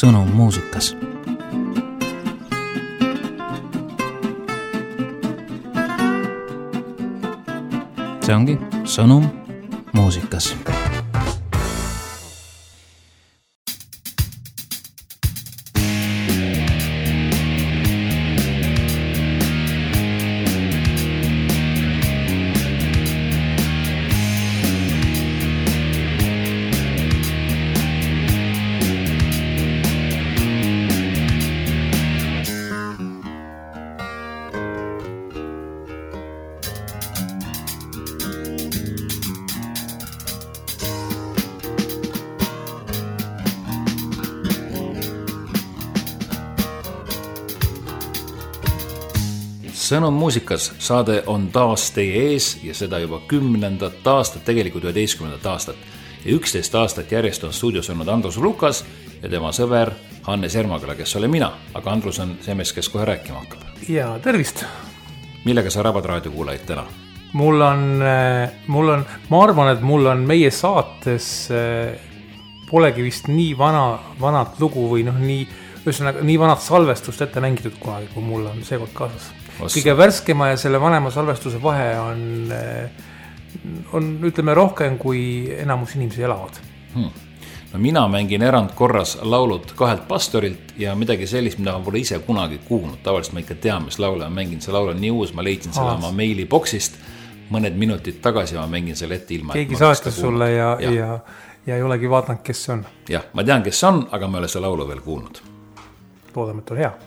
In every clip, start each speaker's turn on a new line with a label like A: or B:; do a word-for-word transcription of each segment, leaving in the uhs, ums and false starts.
A: sõnum muusikas. See ongi sõnum muusikas. Sõnum muusikas saade on taas teie ees ja seda juba kümnendat aastat, tegelikult üheteistkümnendat aastat. Ja üksteist aastat järjest on stuudios olnud Andrus Lukas ja tema sõber Hannes Ermagala, kes ole mina, aga Andrus on see mees, kes kohe rääkima hakkab.
B: Ja tervist!
A: Millega sa rabad raadiokuulajad täna?
B: Mul on, mul on, ma arvan, et mul on meie saates polegi vist nii vana, vanat lugu või noh, nii, ühesõnaga, nii vanat salvestust ette mängitud kunagi, kui mul on seekord kaasas. Kõige värskema ja selle vanema salvestuse vahe on, on ütleme, rohkem kui enamus inimesi elavad.
A: Hmm. No mina mängin erandkorras laulud kahelt pastorilt ja midagi sellist, mida ma pole ise kunagi kuulnud. Tavaliselt ma ikka tean, mis laule. Ma mängin see laul on nii uus, ma leidsin selle oma meiliboksist mõned minutid tagasi ja ma mängin selle ette ilma.
B: Keegi saatis sulle ja, ja. Ja, ja ei olegi vaadanud, kes see on.
A: Jah, ma tean, kes on, aga ma ei ole see laulu veel kuulnud.
B: Loodame, et on hea.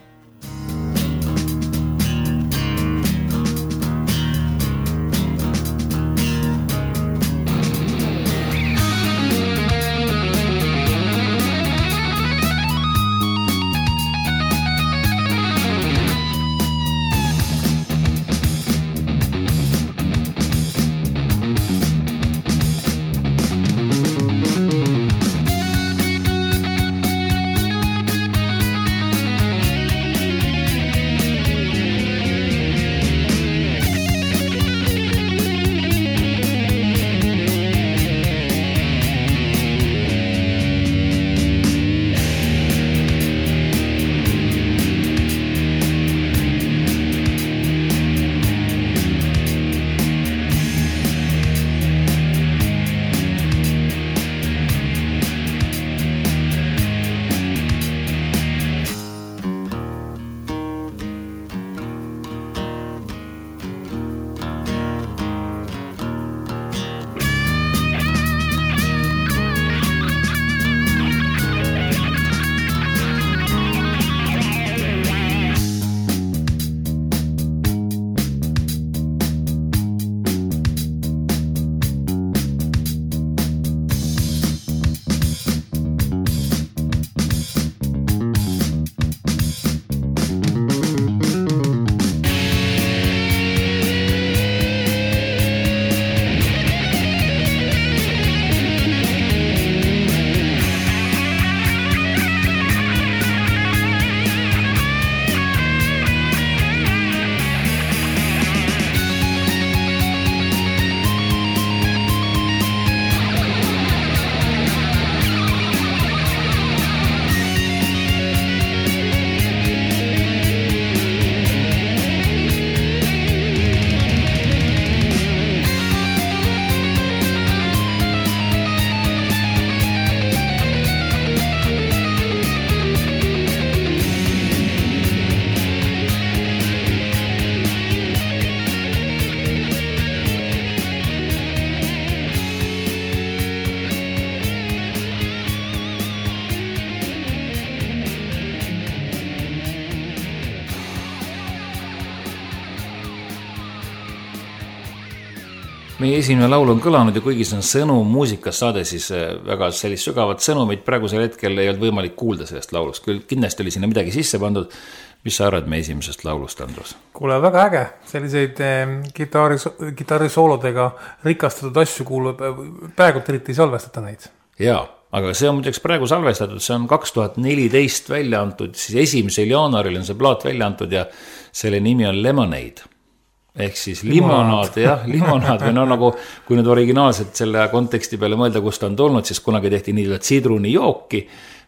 A: Meie esimene laul on kõlanud ja kuigi see on sõnum muusikas saade, siis väga sellist sügavat sõnumit praegusel hetkel ei olnud võimalik kuulda sellest laulust. Küll kindlasti oli sinna midagi sisse pandud. Mis sa arvad meie esimesest laulust, Andrus?
B: Kuule, väga äge. Selliseid eh, gitaari, gitaarisoolodega rikastatud asju kuulub. Praegu eriti ei salvestata neid.
A: Jaa, aga see on muideks praegu salvestatud. See on kaks tuhat neliteist välja antud. Siis esimesel jaanuaril on see plaat välja antud ja selle nimi on Lemonade. Ehk siis limonaad, jah, limonaad või no nagu, kui nüüd originaalselt selle konteksti peale mõelda, kust on tulnud, siis kunagi tehti nii sidruni jooki,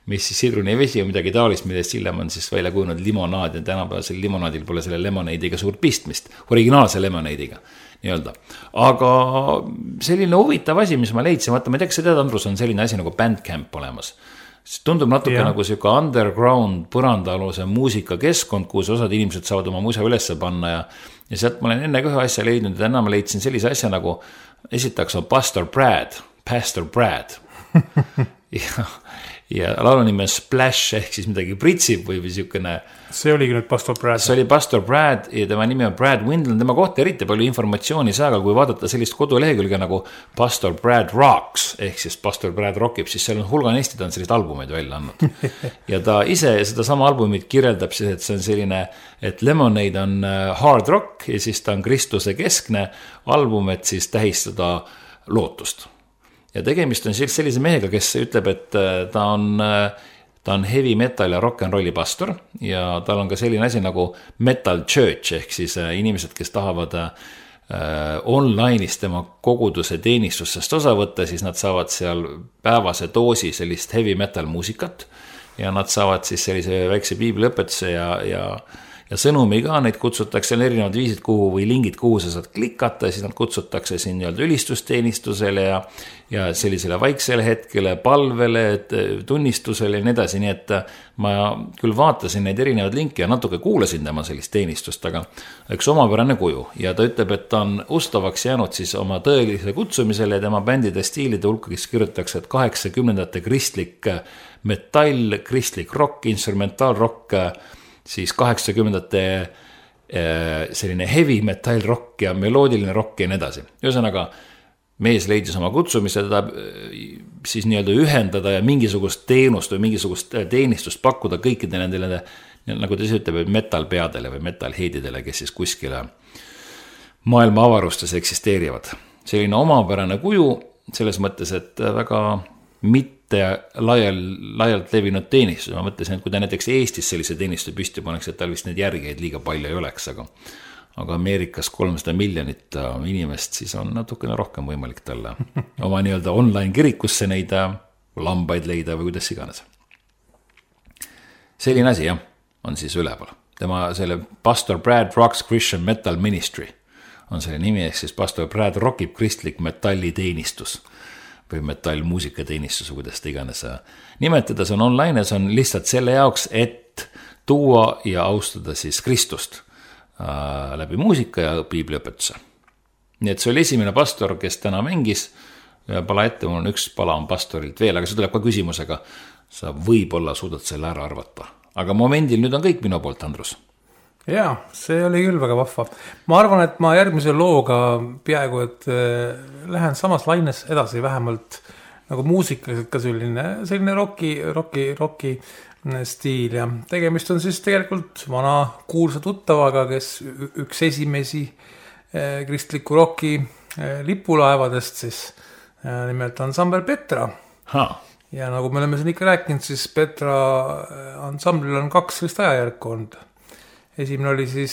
A: mis siis sidrunivesi või midagi taolist, millest hiljem on siis välja kujunud limonaad ja tänapäevasel limonaadil pole selle lemoneidiga suurt pistmist, originaalse lemoneidiga nii-öelda. Aga selline huvitav asi, mis ma leidsin, vaata, ma ei tea, kas sa tead, Andrus, on selline asi nagu Bandcamp olemas. See tundub natuke ja. Nagu siuke underground põrandaaluse muusikakeskkond, kus osad inimesed saavad oma musa ülesse panna ja, ja sealt ma olen enne ka ühe asja leidnud ja täna ma leidsin sellise asja nagu, esitaks on Pastor Brad, Pastor Brad ja, ja laulu nime Splash ehk siis midagi pritsib või siukene.
B: See oligi nüüd Pastor Brad.
A: See oli Pastor Brad ja tema nimi on Brad Windland, tema kohta eriti palju informatsiooni saa, aga kui vaadata sellist kodulehekülge nagu Pastor Brad Rocks ehk siis Pastor Brad Rockib, siis seal on hulganisti, ta on sellist albumeid välja andnud ja ta ise seda sama albumit kirjeldab siis, et see on selline, et Lemonade on hard rock ja siis ta on Kristuse keskne album, et siis tähistada lootust. Ja tegemist on sellise mehega, kes ütleb, et ta on, ta on heavy metal ja rock and rolli pastor ja tal on ka selline asi nagu metal church ehk siis inimesed, kes tahavad äh, online'is tema koguduse teenistusest osa võtta, siis nad saavad seal päevase doosi sellist heavy metal muusikat ja nad saavad siis sellise väikse piibliõpetuse ja, ja ja sõnumi ka, neid kutsutakse erinevad viisid kuhu või lingid, kuhu sa saad klikata, siis nad kutsutakse siin nii-öelda ülistusteenistusele ja, ja sellisele vaiksele hetkele, palvele, tunnistusele ja nii edasi, nii et ma küll vaatasin neid erinevad linki ja natuke kuulasin tema sellist teenistust, aga üks omapärane kuju ja ta ütleb, et ta on ustavaks jäänud siis oma tõelise kutsumisele ja tema bändide stiilide hulka, kes kirjutatakse, et kaheksakümnendate kristlik metall, kristlik rock, instrumentaalrock, siis kaheksakümnendate selline heavy metal rock ja meloodiline rock ja nii edasi. Ühesõnaga, mees leidis oma kutsumise, teda siis nii-öelda ühendada ja mingisugust teenust või mingisugust teenistust pakkuda kõikide nendele, nagu ta siis ütleb, metal peadele või metal heididele, kes siis kuskile maailma avarustes eksisteerivad. Selline omapärane kuju selles mõttes, et väga mitte laial, laialt levinud teenistus. Ma mõtlesin, et kui ta näiteks Eestis sellise teenistuse püsti paneks, et tal vist neid järgijaid liiga palju ei oleks, aga, aga Ameerikas kolmsada miljonit inimest, siis on natukene rohkem võimalik talle oma nii-öelda online kirikusse neid lambaid leida või kuidas iganes. Selline asi, jah, on siis üleval. Tema selle Pastor Brad Rocks Christian Metal Ministry on selle nimi, ehk siis Pastor Brad Rockib kristlik metalli teenistus või metallmuusikateenistus, kuidas ta iganes nimetada, see on online ja see on lihtsalt selle jaoks, et tuua ja austada siis Kristust äh, läbi muusika ja piibliõpetuse. Nii et see oli esimene pastor, kes täna mängis, pala ette, mul on üks pala on pastorilt veel, aga see tuleb ka küsimusega, sa võib-olla suudad selle ära arvata. Aga momendil nüüd on kõik minu poolt, Andrus.
B: Jaa, see oli küll väga vahva. Ma arvan, et ma järgmise looga peaaegu, et äh, lähen samas laines edasi vähemalt nagu muusikaliselt ka selline, selline rocki, rocki, rocki stiil ja tegemist on siis tegelikult vana kuulsa tuttavaga, kes üks esimesi äh, kristliku rocki äh, lipulaevadest siis äh, nimelt ansambel Petra. Ha. Ja nagu me oleme siin ikka rääkinud, siis Petra ansamblil on kaks sellist ajajärku olnud. Esimene oli siis,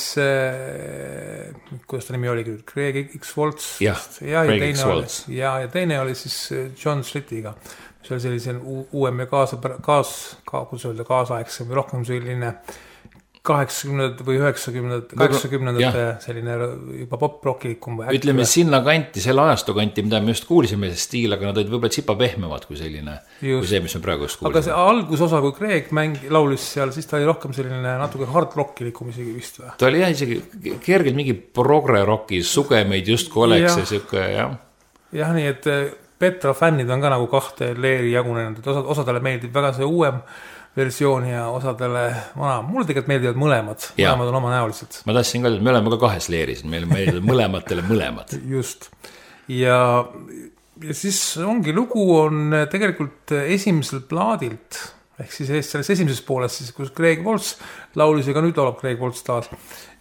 B: äh, kuidas ta nimi oli, Craig X. Waltz.
A: Ja, ja, Craig X. Waltz.
B: Ja, ja teine oli siis John Slittiga. See oli sellise uuem ja kaasa, kaas, ka, kuidas öelda, kaasaegsem või rohkem selline kaheksakümnendad või üheksakümnendad, kaheksakümnendate selline juba pop-rockilikum.
A: Ütleme sinna kanti, selle ajastu kanti, mida me just kuulsime see stiil, aga nad olid võib-olla tsipa pehmevad kui selline, just. Kui see, mis me praegu just kuulsime.
B: Aga see algusosa, kui Craig mängi, laulis seal, siis ta oli rohkem selline natuke hard rockilikum isegi vist või?
A: Ta oli jah isegi kergelt mingi progre rocki, sugemeid just kui oleks ja siuke, jah.
B: Jah, nii et Petra fännid on ka nagu kahte leeri jagunenud, et osad, osadele meeldib väga see uuem versioon ja osadele vana. Mulle tegelikult meeldivad mõlemad, ja. Mõlemad on oma näolised.
A: Ma tahtsin ka, et me oleme ka kahes leeris, meil meeldivad mõlematele mõlemad.
B: Just. Ja, ja siis ongi lugu on tegelikult esimesel plaadilt, ehk siis selles esimeses pooles, siis, kus Craig Waltz laulis ja ka nüüd laulab Craig Waltz taas.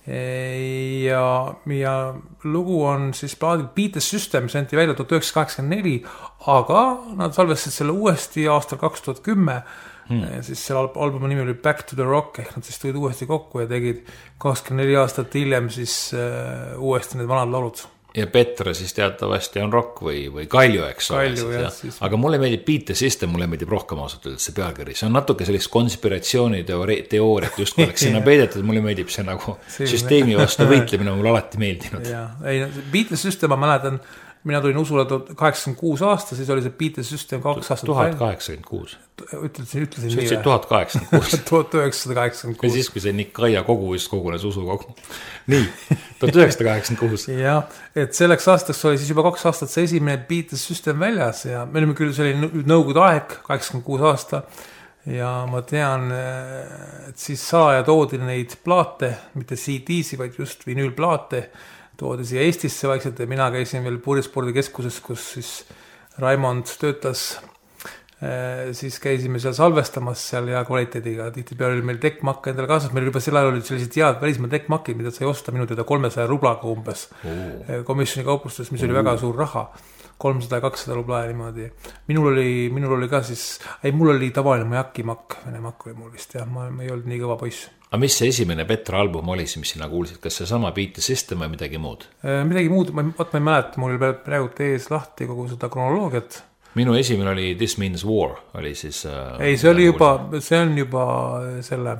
B: Ja, ja lugu on siis plaadil Beat the System, see anti välja tuhat üheksasada kaheksakümmend neli, aga nad salvestasid selle uuesti aastal kaks tuhat kümme. Hmm. Ja siis selle albumi nimi oli Back to the Rock, ehk nad siis tulid uuesti kokku ja tegid kakskümmend neli aastat hiljem siis uh, uuesti need vanad laulud.
A: ja Petra siis teatavasti on rock või, või Kalju, eks
B: Kalju,
A: ole.
B: Jah,
A: Ja.
B: siis...
A: Aga mulle meeldib Beat the System, mulle meeldib rohkem ausalt öeldes see pealkiri. See on natuke sellist konspiratsiooniteooriat just kui oleks sinna peidetud, mulle meeldib see nagu see süsteemi vastu võitlemine on mulle alati meeldinud.
B: Ja, ei, Beat the System, ma mäletan, mina tulin usule kaheksakümmend kuus aasta, siis oli see Beat the System kaks aastat.
A: tuhat kaheksakümmend kuus
B: Ütlesin, ütlesin
A: nii. See tuhat kaheksakümmend kuus
B: tuhat üheksasada kaheksakümmend kuus
A: Ja siis, kui see Nikaia kogu just kogunes usukogu. Nii, tuhat üheksasada kaheksakümmend kuus
B: Ja, et selleks aastaks oli siis juba kaks aastat see esimene Beat the System väljas ja me olime küll, see oli nõukogude aeg, kaheksakümmend kuus aasta ja ma tean, et siis salaja toodi neid plaate, mitte C D-si, vaid just vinüülplaate toodi siia Eestisse vaikselt ja mina käisin veel Purjespordikeskuses, kus siis Raimond töötas, siis käisime seal salvestamas seal ja kvaliteediga, tihti peal oli meil tekkmakk endale kaasas, meil juba sel ajal olid sellised head välismaa tekkmakid, mida sai osta minu teada kolmesaja rublaga umbes oh. komisjoni kauplustes, mis oh. oli väga suur raha, kolmsada ja kakssada rubla ja niimoodi. Minul oli, minul oli ka siis, ei mul oli tavaline Majaki makk, Vene makk oli mul vist jah, ma, ma ei olnud nii kõva poiss.
A: Aga mis see esimene Petra album oli, mis sina kuulsid? Kas see sama Beat the System või midagi muud?
B: Midagi muud, ma, ma ei mäleta, mul oli praegu ees lahti kogu seda kronoloogiat.
A: Minu esimene oli This Means War, oli siis... Äh,
B: ei, see oli juba, see on juba selle...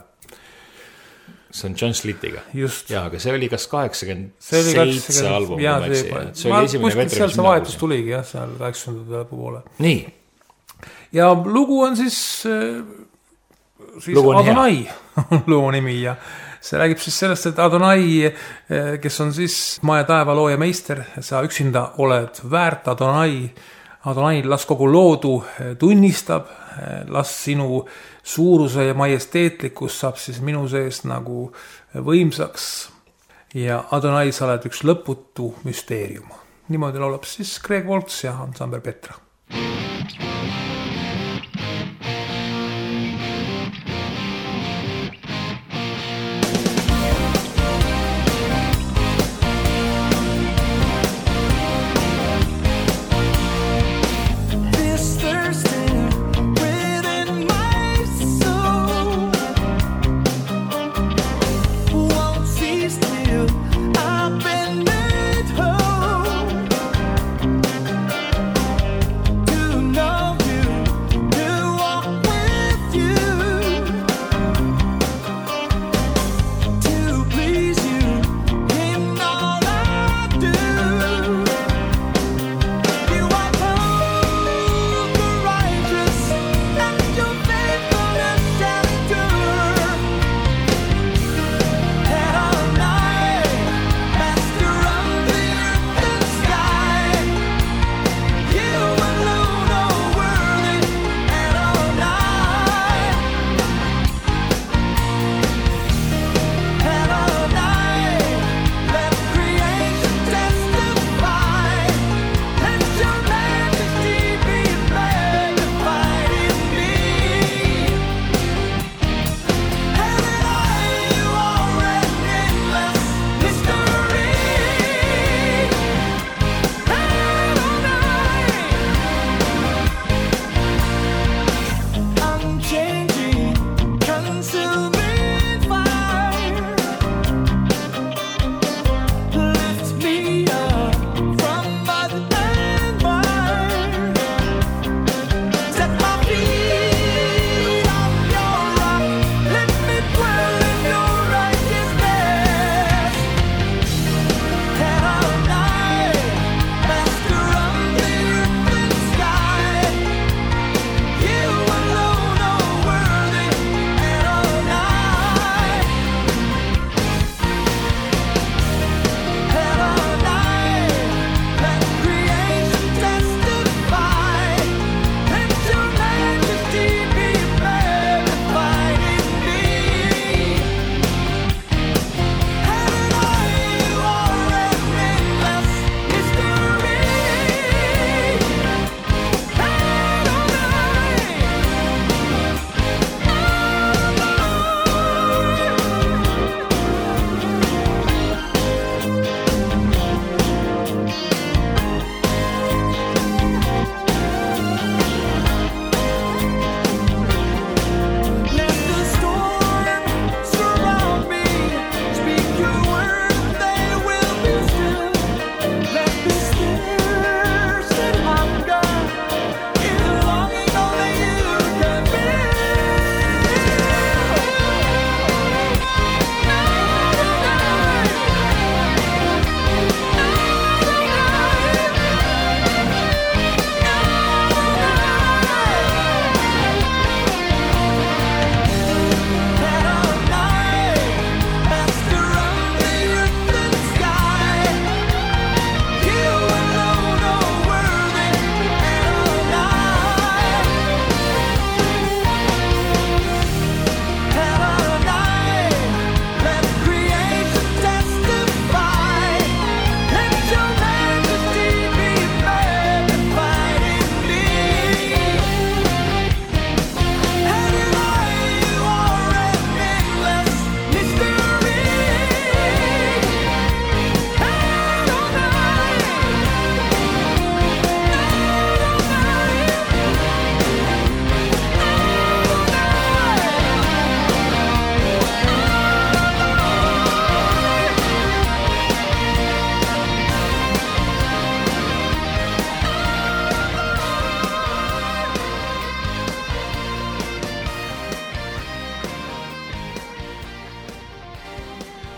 A: See on John Slittiga.
B: Just.
A: Ja, aga see oli kas kaheksakümmend seitse album.
B: Ja,
A: see,
B: see,
A: see oli esimene
B: Petra. Seal see vahetus tuligi, jah, seal kaheksakümnendate lõpu poole.
A: Nii.
B: Ja lugu on siis... siis lugu on Adonai lugu nimi ja see räägib siis sellest, et Adonai, kes on siis maa ja taeva looja meister, sa üksinda oled väärt Adonai, Adonai las kogu loodu tunnistab, las sinu suuruse ja majesteetlikkus saab siis minu sees nagu võimsaks ja Adonai, sa oled üks lõputu müsteerium. Niimoodi laulab siis Greg Waltz ja ansambel Petra.
C: No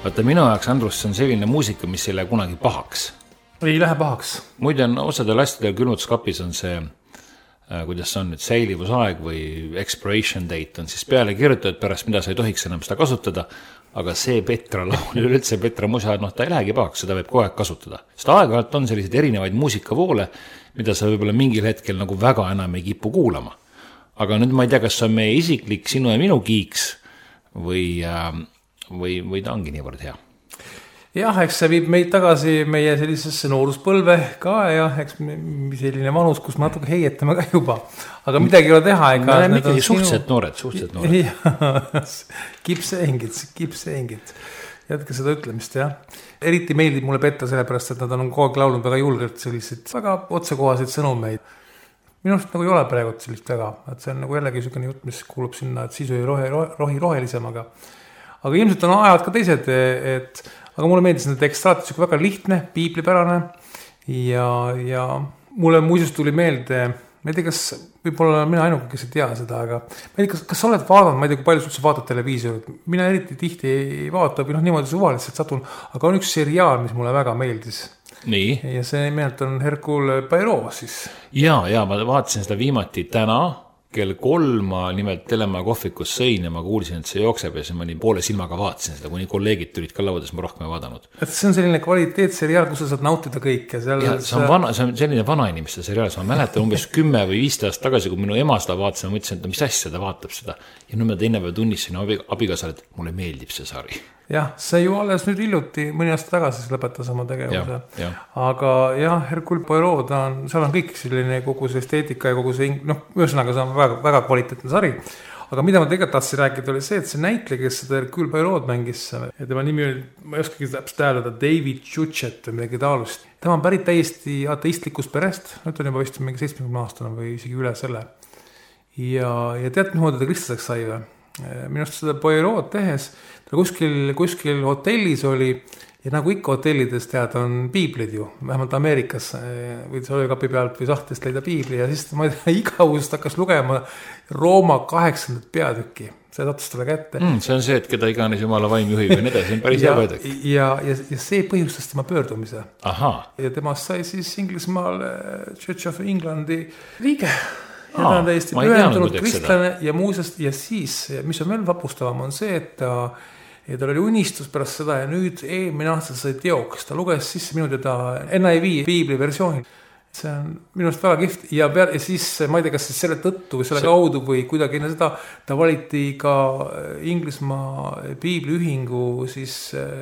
A: Vaata minu jaoks, Andrus, see on selline muusika, mis ei lähe kunagi pahaks.
B: Ei lähe pahaks.
A: Muide on osadel asjadel külmutuskapis on see, kuidas see on nüüd, säilivusaeg või expiration date on siis peale kirjutatud pärast, mida sa ei tohiks enam seda kasutada, aga see Petra laul, üleüldse Petra musa, noh, ta ei lähegi pahaks, seda võib kogu aeg kasutada. Seda aeg-ajalt on sellised erinevaid muusikavoole, mida sa võib-olla mingil hetkel nagu väga enam ei kipu kuulama. Aga nüüd ma ei tea, kas see on meie isiklik sinu ja minu kiiks või... Või, või ta ongi niivõrd hea.
B: Jah, eks see viib meid tagasi meie sellisesse nooruspõlve ka ja eks selline vanus, kus me natuke heietame ka juba. Aga midagi ei ole teha.
A: Me oleme ikkagi suhteliselt sinu... noored, suhteliselt noored.
B: Keep saying it, keep saying it. Jätke seda ütlemist, jah. Eriti meeldib mulle Petra sellepärast, et nad on kogu aeg laulnud väga julgelt sellised väga otsekohaseid sõnumeid. Minu arust nagu ei ole praegu sellist väga. Et see on nagu jällegi selline jutt, mis kuulub sinna, et sisu ei rohi, rohi rohelisem, aga Aga ilmselt on ajad ka teised, et, aga mulle meeldis need ekstraat, see on väga lihtne, piiblipärane ja, ja mulle muuseas tuli meelde, ma ei tea, kas võib-olla mina ainuke, kes ei tea seda, aga ma ei tea, kas, kas sa oled vaadanud, ma ei tea, kui palju sa vaatad televiisorit, mina eriti tihti ei vaata või noh, niimoodi suvaliselt satun, aga on üks seriaal, mis mulle väga meeldis.
A: Nii.
B: Ja see nimelt on Hercule Poirot siis.
A: Ja, ja ma vaatasin seda viimati täna, kell kolma nimelt Telemaa kohvikus sõin ja ma kuulsin, et see jookseb ja siis ma nii poole silmaga vaatasin seda, kuni kolleegid tulid ka laudes, ma rohkem ei vaadanud.
B: Et see on selline kvaliteetseriaal, kus sa saad nautida kõik. Ja seal
A: ja, see, on vana, see on selline vanainimeste seriaal, ma mäletan umbes kümme või viis aastat tagasi, kui minu ema seda vaatas, ma mõtlesin, et mis asja ta vaatab seda. Ja nüüd ma teine päev tunnisin abikaasale, et mulle meeldib see sari.
B: Jah, see ju alles nüüd hiljuti, mõni aasta tagasi lõpetas oma tegevuse. Ja, ja. Aga jah, Hercule Poirot, on, seal on kõik selline kogu see esteetika ja kogu see, noh, ühesõnaga see on väga, väga kvaliteetne sari. Aga mida ma tegelikult tahtsin rääkida oli see, et see näitleja, kes seda Hercule Poirot mängis, ja tema nimi oli, ma ei oskagi täpselt hääleda, David Chuchet või midagi taolust. Tema on pärit täiesti ateistlikust perest, nüüd on juba vist mingi seitsmekümne aastane või isegi üle selle. Ja, ja tead, mismoodi ta kristlaseks sai või? Minu arust seda Poirot tehes, ta kuskil, kuskil hotellis oli ja nagu ikka hotellides tead, on piiblid ju, vähemalt Ameerikas või söökapi pealt või sahtlist leida piibli ja siis ma ei tea, igavust hakkas lugema Rooma kaheksandat peatükki, see sattus talle kätte.
A: Mm, see on see, et keda iganes jumala vaim juhib või need, see on päris hea peatükk.
B: Ja, ja, ja see põhjustas tema pöördumise.
A: Aha.
B: Ja temast sai siis Inglismaal Church of Englandi liige. Ja ta on täiesti pühendunud kristlane ja muusest ja siis, mis on veel vapustavam, on see, et ta, ja tal oli unistus pärast seda ja nüüd eelmine aasta sai teoks, ta luges sisse minu teda N I V piibli versiooni. See on minu arust väga kihvt ja, peal, ja siis ma ei tea, kas selle tõttu või selle see... kaudu või kuidagi enne seda, ta valiti ka Inglismaa piibliühingu siis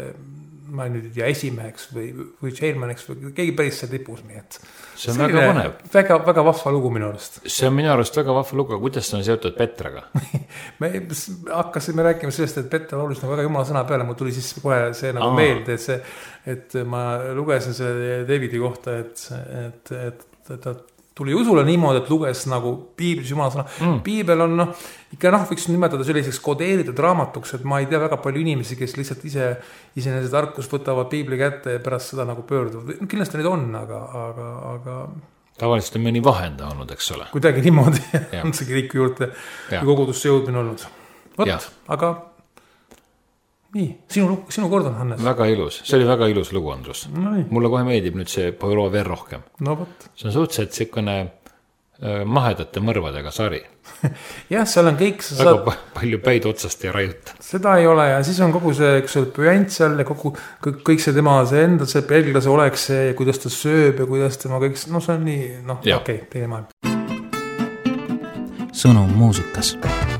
B: ma nüüd ei tea, esimeheks või, või chairmaniks või keegi päris seal tipus, nii et
A: see on väga põnev.
B: Väga, väga vahva lugu minu arust.
A: See on minu arust väga vahva lugu, kuidas see on seotud Petraga?
B: me hakkasime rääkima sellest, et Petra laulis nagu väga jumala sõna peale, mul tuli siis kohe see nagu Aa. meelde, et see, et ma lugesin selle Davidi kohta, et, et, et, et ta tuli usule niimoodi, et luges nagu piiblis jumala sõna. Mm. Piibel on, noh, ikka noh, võiks nimetada selliseks kodeeritud raamatuks, et ma ei tea väga palju inimesi, kes lihtsalt ise, ise nende tarkust võtavad piibli kätte ja pärast seda nagu pöörduvad. No, kindlasti neid on, aga, aga, aga...
A: Tavaliselt on mõni vahenda olnud, eks ole.
B: Kuidagi niimoodi on see kiriku juurde ja kogudusse jõudmine olnud. Võt, aga... Nii, sinu, sinu kord on, Hannes. Väga
A: ilus, see oli väga ilus lugu, Andrus. No, mulle kohe meeldib nüüd see Poirot veel rohkem.
B: No võt.
A: See on suhteliselt sikkone äh, mahedate mõrvadega sari.
B: jah, seal on kõik...
A: Väga saad... palju päid otsast ja rajuta.
B: Seda ei ole ja siis on kogu see, eks ole, püant seal ja kogu, kõik, kõik see tema, see enda, see pelglase oleks see ja kuidas ta sööb ja kuidas tema kõik... No see on nii, noh, okei, okay, teine maailm.
A: Sõnum muusikas.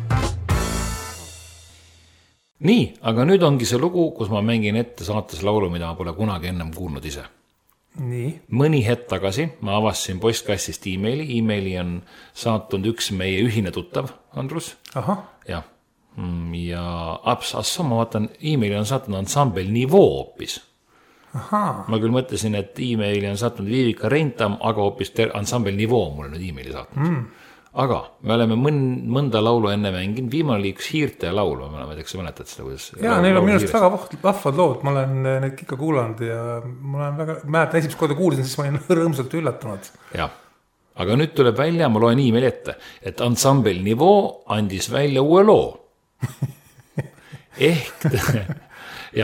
A: Nii, aga nüüd ongi see lugu, kus ma mängin ette saates laulu, mida ma pole kunagi ennem kuulnud ise.
B: Nii.
A: Mõni hetk tagasi ma avastasin postkastist e-maili. E-maili on saatnud üks meie ühine tuttav, Andrus.
B: Aha.
A: Ja, ja aps, asso, ma vaatan, e-maili on saatnud ansambel Nivoo hoopis.
B: Aha.
A: Ma küll mõtlesin, et e-maili on saatnud Viivika Reintam, aga hoopis ter- ansambel Nivoo mulle nüüd e-maili saatnud. Mm. Aga me oleme mõn- mõnda laulu enne mänginud, viimane oli üks Hiirte laulu, ma olen näiteks mäletad seda, kuidas...
B: Jaa, neil on minust väga vahvad lood, ma olen neid ikka kuulanud ja ma olen väga, mäletan esimest korda kuulsin, siis ma olin rõõmsalt üllatunud.
A: Jah, aga nüüd tuleb välja, ma loen e-maili ette, et ansambel Nivoo andis välja uue loo. Ehk, jah,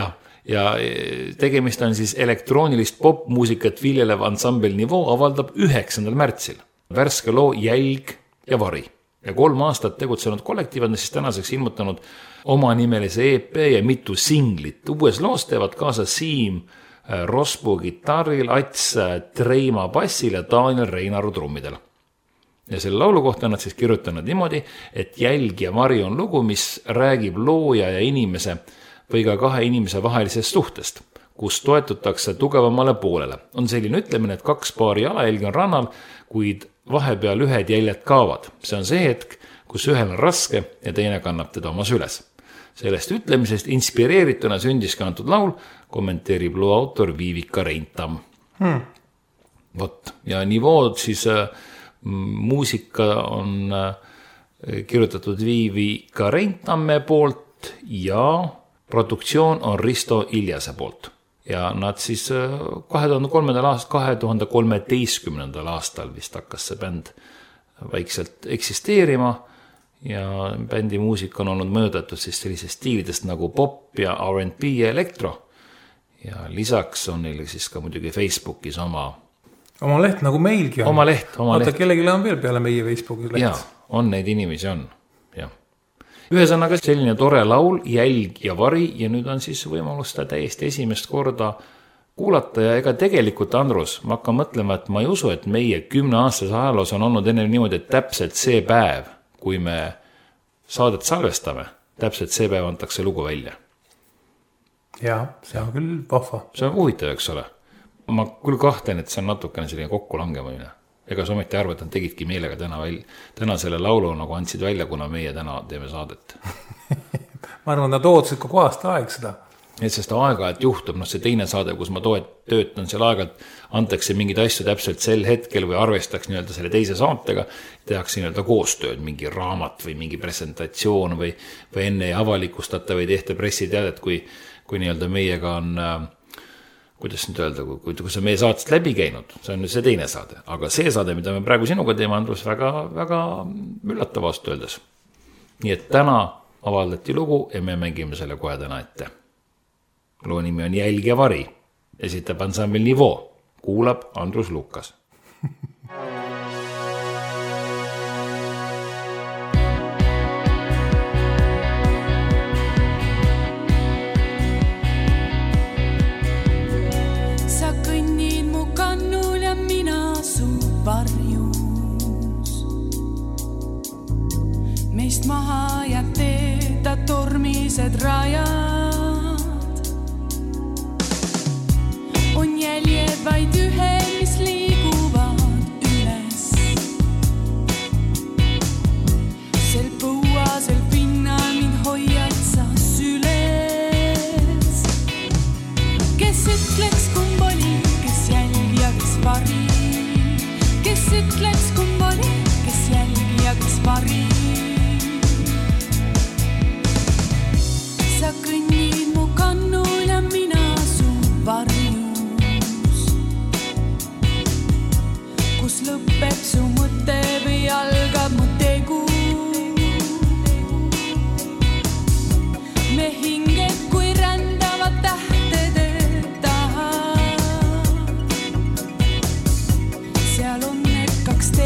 A: ja tegemist on siis elektroonilist popmuusikat viljelev ansambel Nivoo avaldab üheksandal märtsil värske loo Jälg ja vari. Ja kolm aastat tegutsenud kollektiiv on siis tänaseks ilmutanud oma nimelise E P ja mitu singlit. Uues loos teevad kaasa Siim Rospu gitarril, Ats Treima bassil ja Daniel Reinaru trummidel. Ja selle laulu kohta on nad siis kirjutanud niimoodi, et Jälg ja vari on lugu, mis räägib looja ja inimese või ka kahe inimese vahelisest suhtest, kus toetutakse tugevamale poolele. On selline ütlemine, et kaks paari jalajälgi on rannal, kuid vahepeal ühed jäljed kaavad. See on see hetk, kus ühel on raske ja teine kannab teda oma süles. Sellest ütlemisest inspireerituna sündis ka antud laul, kommenteerib loo autor Viivika Reintam. Hmm. Vot, ja Nivoo siis äh, muusika on äh, kirjutatud Viivika Reintamme poolt ja produktsioon on Risto Iljase poolt. Ja nad siis kahe tuhande kolmandal aastal, kahe tuhande kolmeteistkümnendal aastal vist hakkas see bänd vaikselt eksisteerima ja bändi muusika on olnud mõõdatud siis sellisest stiilidest nagu pop ja R and B ja elektro. Ja lisaks on neil siis ka muidugi Facebookis oma
B: oma leht nagu meilgi on.
A: Oma leht, oma
B: Oota,
A: leht.
B: Kellegile on veel peale meie Facebookis leht.
A: Jaa, on neid inimesi on, jah. Ühesõnaga selline tore laul, Jälg ja vari ja nüüd on siis võimalus ta täiesti esimest korda kuulata ja ega tegelikult, Andrus, ma hakkan mõtlema, et ma ei usu, et meie kümne aastas ajaloos on olnud enne niimoodi, et täpselt see päev, kui me saadet salvestame, täpselt see päev antakse lugu välja.
B: Jaa, see on küll vahva.
A: See on huvitav, eks ole. Ma küll kahtlen, et see on natukene selline kokku langemine. Ega sa ometi arvad, et nad tegidki meelega täna, välja, täna selle laulu nagu andsid välja, kuna meie täna teeme saadet.
B: Ma arvan, nad ootasid kogu aasta aeg seda.
A: Et sest aega, et juhtub, no see teine saade, kus ma toet, töötan seal aegalt, antakse mingid asju täpselt sel hetkel või arvestaks nii-öelda selle teise saatega, tehakse nii-öelda koostööd, mingi raamat või mingi presentatsioon või, või enne ei avalikustata või tehte pressiteadet, kui, kui nii-öelda meiega on... kuidas nüüd öelda, kui, kui see meie saatest läbi käinud, see on nüüd see teine saade. Aga see saade, mida me praegu sinuga teeme, Andrus, väga, väga üllatav vastu öeldes. Nii et täna avaldati lugu ja me mängime selle kohe täna ette. Loo nimi on Jälg ja vari. Esitab ansambel Nivoo. Kuulab Andrus Lukas.
C: Meist maha jääb teeda tormised rajad. On jäljed vaid ühe, mis liiguvad üles. Sel põuasel pinnal mind hoiad sa süles. Kes ütleks, kumb oli, kes jälg ja kes vari. Kes ütleks, kumb oli, kes jälg ja kes vari. Sa kõnnid mu kannul ja mina su varjus. Kus lõpeb su mõte või algab mu tegu. Me hinged kui rändavad tähtede taha. Seal on need kaks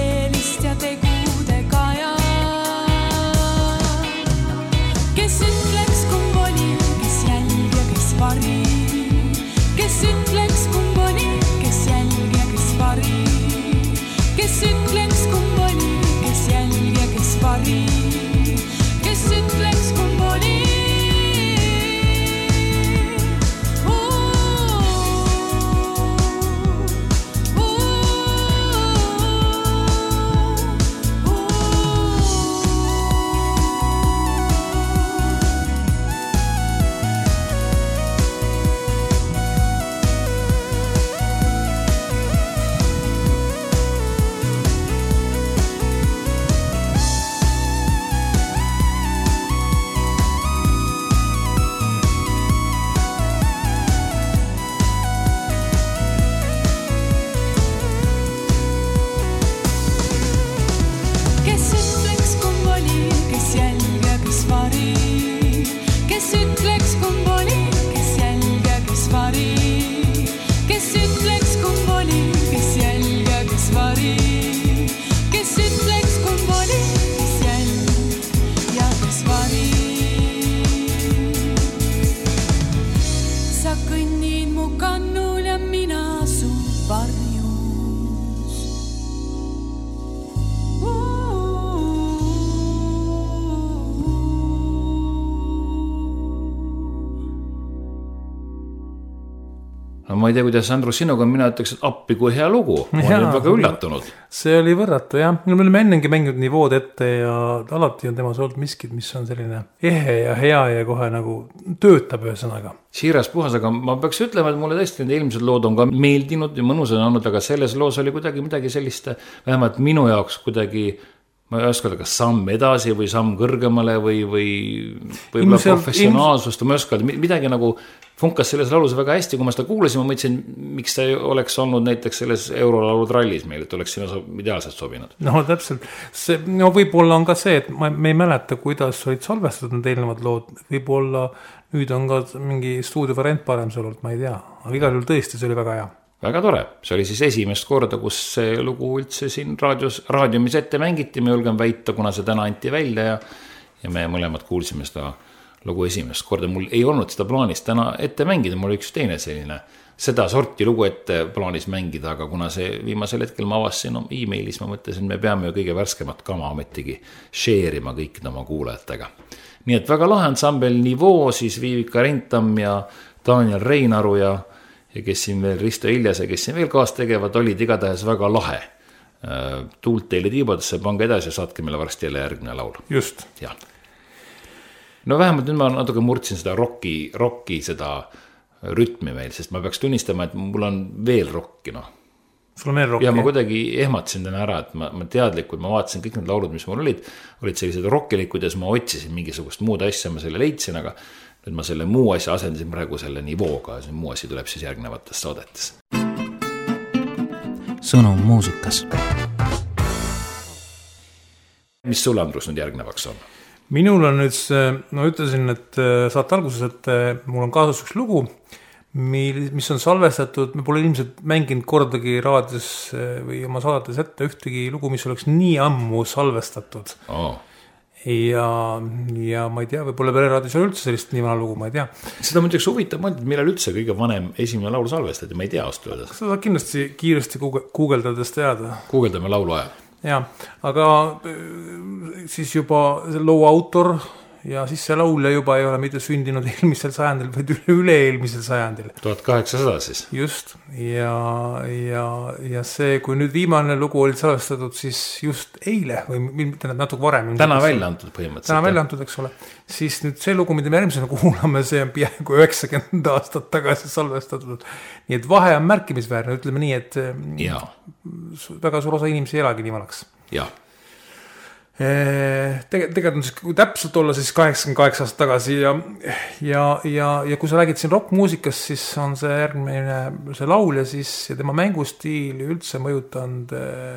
A: no ma ei tea, kuidas Andrus sinuga, mina ütleks, et appi kui hea lugu. Ma olin väga üllatunud.
B: See oli võrratu, jah. Me oleme ennengi mänginud nivood ette ja alati on temas olnud miskid, mis on selline ehe ja hea ja kohe nagu töötab ühesõnaga.
A: Siiras puhas, aga ma peaks ütlema, et mulle tõesti need eelmised lood on ka meeldinud ja mõnus on olnud, aga selles loos oli kuidagi midagi sellist, vähemalt minu jaoks kuidagi, ma ei oska, kas samm edasi või samm kõrgemale või, või võib-olla professionaalsust, ma ei oska, midagi nagu funkas selles laulus väga hästi, kui ma seda kuulasin, ma mõtlesin, miks ta oleks olnud näiteks selles eurolaulu trallis meil, et oleks sinna ideaalselt sobinud.
B: No täpselt, see, no võib-olla on ka see, et ma, me ei mäleta, kuidas olid salvestatud need eelnevad lood, võib-olla nüüd on ka mingi stuudiovariant parem seal olnud, ma ei tea, aga igal juhul tõesti, see oli väga hea.
A: Väga tore, see oli siis esimest korda, kus see lugu üldse siin raadios, raadiomis ette mängiti, me julgen väita, kuna see täna anti välja ja, ja me mõlemad kuulsime seda lugu esimest korda. Mul ei olnud seda plaanis täna ette mängida, mul oli üks teine selline, seda sorti lugu ette plaanis mängida, aga kuna see viimasel hetkel ma avasin no, e-mailis, ma mõtlesin, me peame ju kõige värskemat kama ametigi share ima kõikide oma kuulajatega. Nii et väga lahe ansambel Nivoo, siis Viivika Rentam ja Daniel Reinaru ja ja kes siin veel Risto Iljase, kes siin veel kaas tegevad, olid igatahes väga lahe. Tuult teile tiibadesse, pange edasi ja saatke meile varsti jälle järgmine laul.
B: Just.
A: Ja. No vähemalt nüüd ma natuke murtsin seda rocki, rocki seda rütmi meil, sest ma peaks tunnistama, et mul on veel rocki, noh.
B: Sul on veel rocki?
A: Ja ma kuidagi ehmatsin täna ära, et ma, ma teadlikud, ma vaatasin kõik need laulud, mis mul olid, olid sellised rockilikud ja ma otsisin mingisugust muud asja, ma selle leidsin, aga nüüd ma selle muu asja asendasin praegu selle nivooga ja see muu asi tuleb siis järgnevates saadetes.
D: Sõnum muusikas.
A: Mis sul, Andrus, nüüd järgnevaks on?
B: Minul on nüüd, no ütlesin, et saate alguses, et mul on kaasas üks lugu, mis on salvestatud, me pole ilmselt mänginud kordagi raadios või oma saadetes ette ühtegi lugu, mis oleks nii ammu salvestatud.
A: Oh.
B: Ja, ja ma ei tea, võib-olla pereraadios on üldse sellist nii vana lugu, ma ei tea.
A: Seda muidugi huvitav mõelda, et millal üldse kõige vanem esimene laulu salvestati, ma ei tea ost öeldes.
B: Seda kindlasti kiiresti guugeldades teada.
A: Guugeldame laulu aja.
B: Ja, aga siis juba loo autor ja siis see laulja juba ei ole mitte sündinud eelmisel sajandil, vaid üle-eelmisel sajandil.
A: tuhat kaheksasada siis.
B: Just, ja, ja, ja see, kui nüüd viimane lugu oli salvestatud, siis just eile, või natuke varem.
A: Täna välja antud põhimõtteliselt.
B: Täna välja antud, eks ole. Siis nüüd see lugu, mida me järgmisena kuulame, see on peaaegu üheksakümmend aastat tagasi salvestatud. Nii et vahe on märkimisväärne, ütleme nii, et
A: ja.
B: Väga suur osa inimesi ei elagi nii vanaks.
A: Jah.
B: Tegelikult on siis, kui täpselt olla siis kaheksakümmend kaheksa aastat tagasi ja, ja, ja, ja kui sa räägid siin rock-muusikast, siis on see järgmine see laulja siis ja tema mängustiili üldse mõjutanud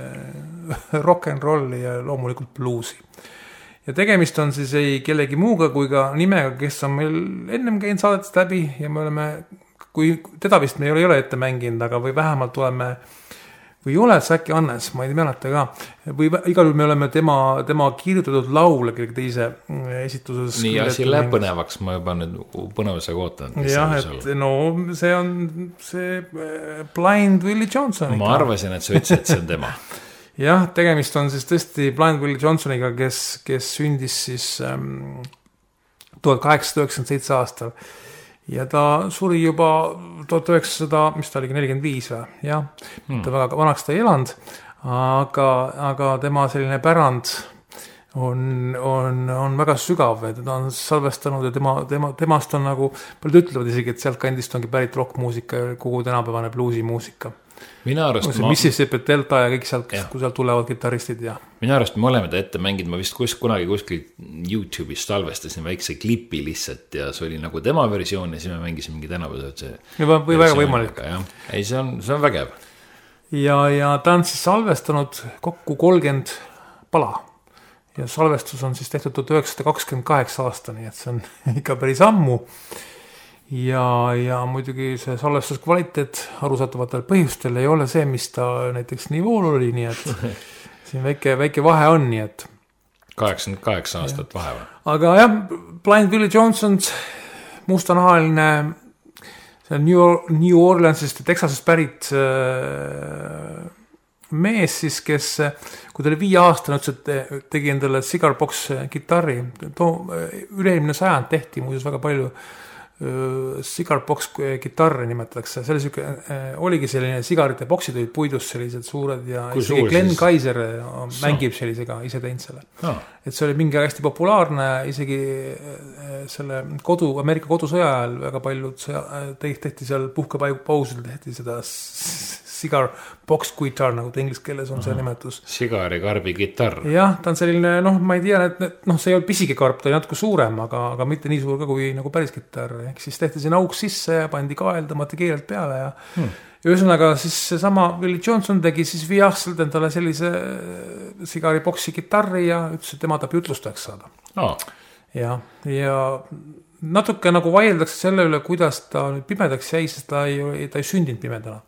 B: rock and rolli ja loomulikult bluusi. Ja tegemist on siis ei kellegi muuga kui ka nimega, kes on meil ennem käinud saadetest läbi ja me oleme, kui teda vist me ei ole ette mänginud, aga või vähemalt oleme või ei ole, see äkki Annes, ma ei mäleta ka. Või igal juhul me oleme tema, tema kirjutatud laule kellegi teise esituses.
A: Nii asi läheb põnevaks, ma juba nüüd põnevusega ootan.
B: Jah, et no see on see Blind Willie Johnson.
A: Ma arvasin, et sa ütlesid, et see on tema.
B: Jah, tegemist on siis tõesti Blind Willie Johnsoniga, kes, kes sündis siis ähm, tuhat kaheksasada üheksakümmend seitse aastal. Ja ta suri juba tuhat üheksasada, mis ta oligi nelikümmend viis või? Jah, hmm. ta väga vanaks ta ei elanud, aga, aga tema selline pärand on, on, on väga sügav, et ta on salvestanud ja tema, tema, temast on nagu, paljud ütlevad isegi, et sealt kandist ongi pärit rockmuusika ja kogu tänapäevane bluusimuusika. Mina arvast ma... Mississippi Delta ja kõik sealt, kui sealt tulevad gitarristid ja... Mina
A: arvast me oleme ta ette mänginud, ma vist kus, kunagi kuskil YouTube'is salvestasin väikse klipi lihtsalt ja see oli nagu tema versioon ja siis me mängisime mingi tänapäevad see...
B: Või, või väga võimalik.
A: Ei, see on, see on vägev.
B: Ja, ja ta on siis salvestanud kokku kolmkümmend pala ja salvestus on siis tehtud tuhat üheksasada kakskümmend kaheksa aastani, et see on ikka päris ammu. Ja, ja muidugi see salvestus kvaliteet arusaatavatel põhjustel ei ole see, mis ta näiteks nivool oli, nii et siin väike, väike vahe on, nii et
A: kaheksakümmend kaheksa aastat vahe või?
B: Aga jah, Blind Willie Johnson, mustanahaline see New, New Orleansist ja Texasest pärit äh, mees siis, kes kui ta oli viie aastane ütles, et tegi endale Cigar Box kitarri, üle-eelmine sajand tehti muuseas väga palju cigar box kitarre nimetatakse, selle siuke, oligi selline sigarite boksid olid puidust sellised suured ja
A: Kui
B: isegi
A: suur
B: Glenn
A: siis?
B: Kaiser mängib sellisega ise teinud selle.
A: Ah.
B: Et see oli mingi hästi populaarne, isegi selle kodu, Ameerika kodusõja ajal väga paljud sõja, tehti seal puhkepausil tehti seda cigar box guitar, nagu ta inglise keeles on see Aha. nimetus.
A: Sigarikarbi kitarr.
B: Jah, ta on selline, noh, ma ei tea, et noh, see ei ole pisige karp, ta oli natuke suurem, aga, aga mitte nii suur ka kui nagu päris kitarr. Ehk siis tehti siin auk sisse ja pandi kael, tõmmati keelelt peale ja hmm. ühesõnaga siis seesama Willie Johnson tegi siis viiahselt endale sellise sigariboksi kitarri ja ütles, et tema tahab jutlustajaks saada.
A: Oh.
B: Ja, ja natuke nagu vaieldakse selle üle, kuidas ta nüüd pimedaks jäi, sest ta ei, ta ei sündinud pimedana.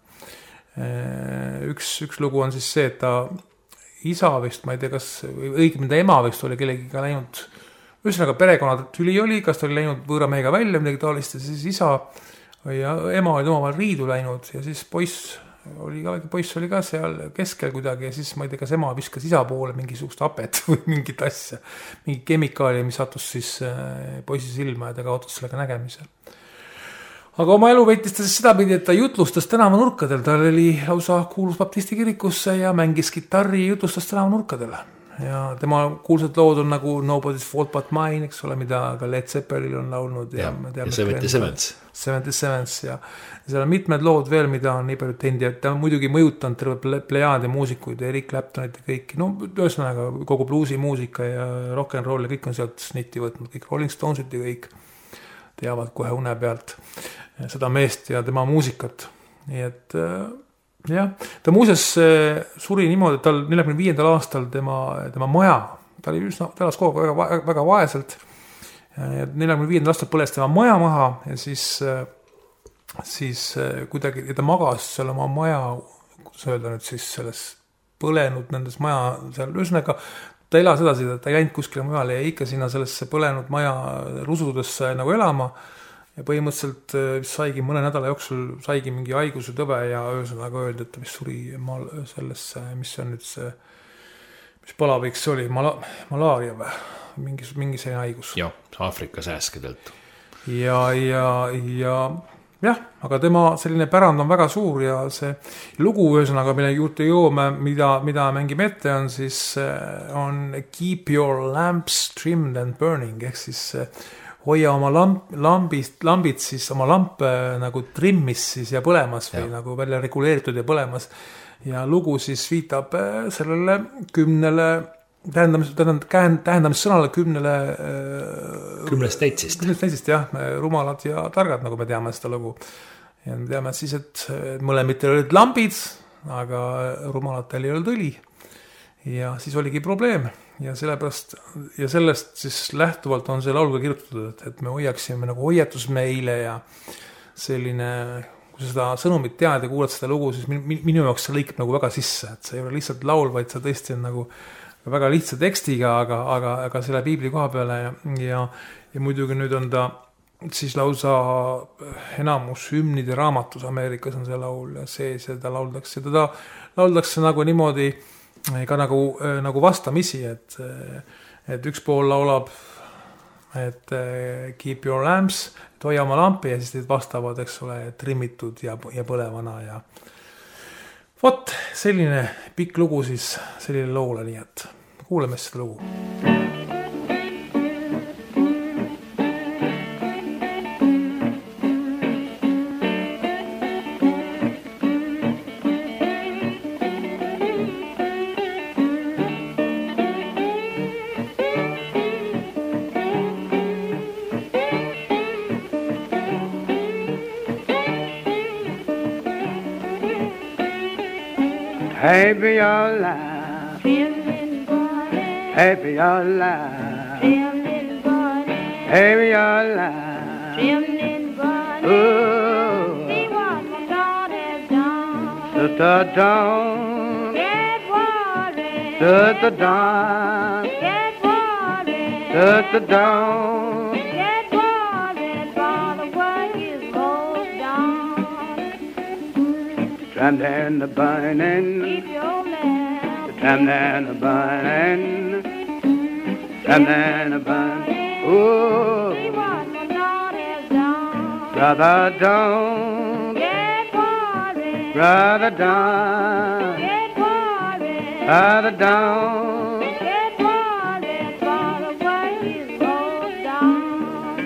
B: Üks, üks lugu on siis see, et ta isa vist, ma ei tea, kas õigemini ta ema vist oli kellegiga läinud, ühesõnaga perekonnad tüli oli, kas ta oli läinud võõra mehega välja midagi taolist ja siis isa ja ema olid omavahel riidu läinud ja siis poiss oli ka, poiss oli ka seal keskel kuidagi ja siis ma ei tea, kas ema viskas isa poole mingisugust apet või mingit asja, mingi kemikaali, mis sattus siis poisi silma ja ta kaotas sellega nägemise. Aga oma elu veetis ta siis seda pidi, et ta jutlustas tänavanurkadel, ta oli lausa kuulus baptisti kirikusse ja mängis kitarri ja jutlustas tänavanurkadel. Ja tema kuulsad lood on nagu Nobody's Fault But Mine, eks ole, mida ka Led Zeppelin on laulnud.
A: Ja, ja, ja seventy-seven
B: seventy-seven ja seal on mitmed lood veel, mida on nii palju teinud ja ta on muidugi mõjutanud terve plejaade muusikuid, Eric Claptonit ja kõiki. No ühesõnaga kogu bluusi muusika ja rock'n'roll ja kõik on sealt snitti võtnud, kõik Rolling Stonesit ja kõik teavad kohe une pealt seda meest ja tema muusikat. Nii et jah, ta muuses suri niimoodi, et tal neljakümne viiendal aastal tema, tema maja, ta oli üsna, ta elas kogu väga, väga vaeselt. neljakümne viiendal aastal põles tema maja maha ja siis, siis kuidagi, ja ta magas seal oma maja, kuidas öelda nüüd siis selles põlenud nendes maja, seal ühesõnaga ta elas edasi, ta ei läinud kuskile mujale ja ikka sinna sellesse põlenud maja rusudesse nagu elama. Ja põhimõtteliselt saigi mõne nädala jooksul saigi mingi haiguse tõve ja ühesõnaga öeldi, et ta vist suri mal sellesse, mis on nüüd see, mis palaviks oli, mala, malaaria või mingi, mingi selline haigus.
A: Jah, Aafrika sääskedelt.
B: Ja, ja, ja jah, aga tema selline pärand on väga suur ja see lugu ühesõnaga, mille juurde jõuame, mida, mida mängime ette, on siis on Keep Your Lamps Trimmed and Burning, ehk siis hoia oma lamp, lambist, lambid siis oma lamp nagu trimmis siis ja põlemas või ja. Nagu välja reguleeritud ja põlemas. Ja lugu siis viitab sellele kümnele, tähendamis, tähendamis sõnale kümnele
A: kümnest teitsist.
B: Kümnest teitsist, jah, rumalad ja targad, nagu me teame seda lugu. Ja me teame siis, et mõlemitel olid lambid, aga rumalatel ei olnud õli. Ja siis oligi probleem. Ja sellepärast, ja sellest siis lähtuvalt on see laulga kirjutatud, et me hoiaksime nagu hoiatusmeile ja selline, kui sa seda sõnumit tead ja kuulad seda lugu, siis minu jaoks see lõikab nagu väga sisse, et see ei ole lihtsalt laul, vaid see tõesti on nagu väga lihtsa tekstiga, aga, aga, aga selle piibli koha peale ja, ja, ja muidugi nüüd on ta siis lausa enamus hümnide raamatus Ameerikas on see laul ja see, seda lauldakse, teda lauldakse nagu niimoodi ka nagu, nagu vastamisi, et, et üks pool laulab, et keep your lamps, et hoia oma lampi ja siis teid vastavad, eks ole, trimmitud ja, ja põlevana ja vot selline pikk lugu siis selline loole, nii et kuuleme seda lugu.
D: Happy your life, happy your life, happy your life, oh, see what my God has done, to the dawn, get worried, to the dawn, get worried, to the dawn, get worried, for the work is most done. Trammed and the burning, keep your lamp. Trammed and the burning, trammed and the burning. Oh, see what my God has done. Brother, don't
C: get worried.
D: Brother, don't
C: Get worried.
D: Brother, don't
C: Get worried for the way you roll down.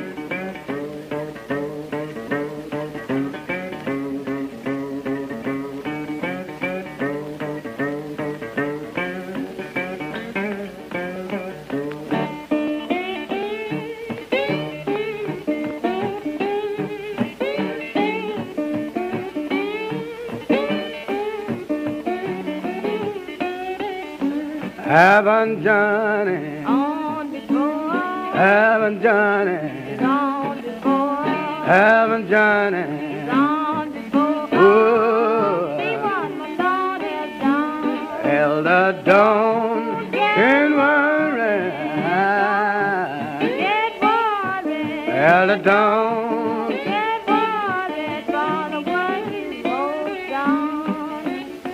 D: Haven't Johnny,
C: On the floor,
D: haven't Johnny,
C: on the floor,
D: haven't Johnny.
C: on the floor.
D: Oh,
C: See what my daughter's done.
D: Elder, don't get worried.
C: Get worried.
D: Elder, don't
C: Get worried for the way you roll down.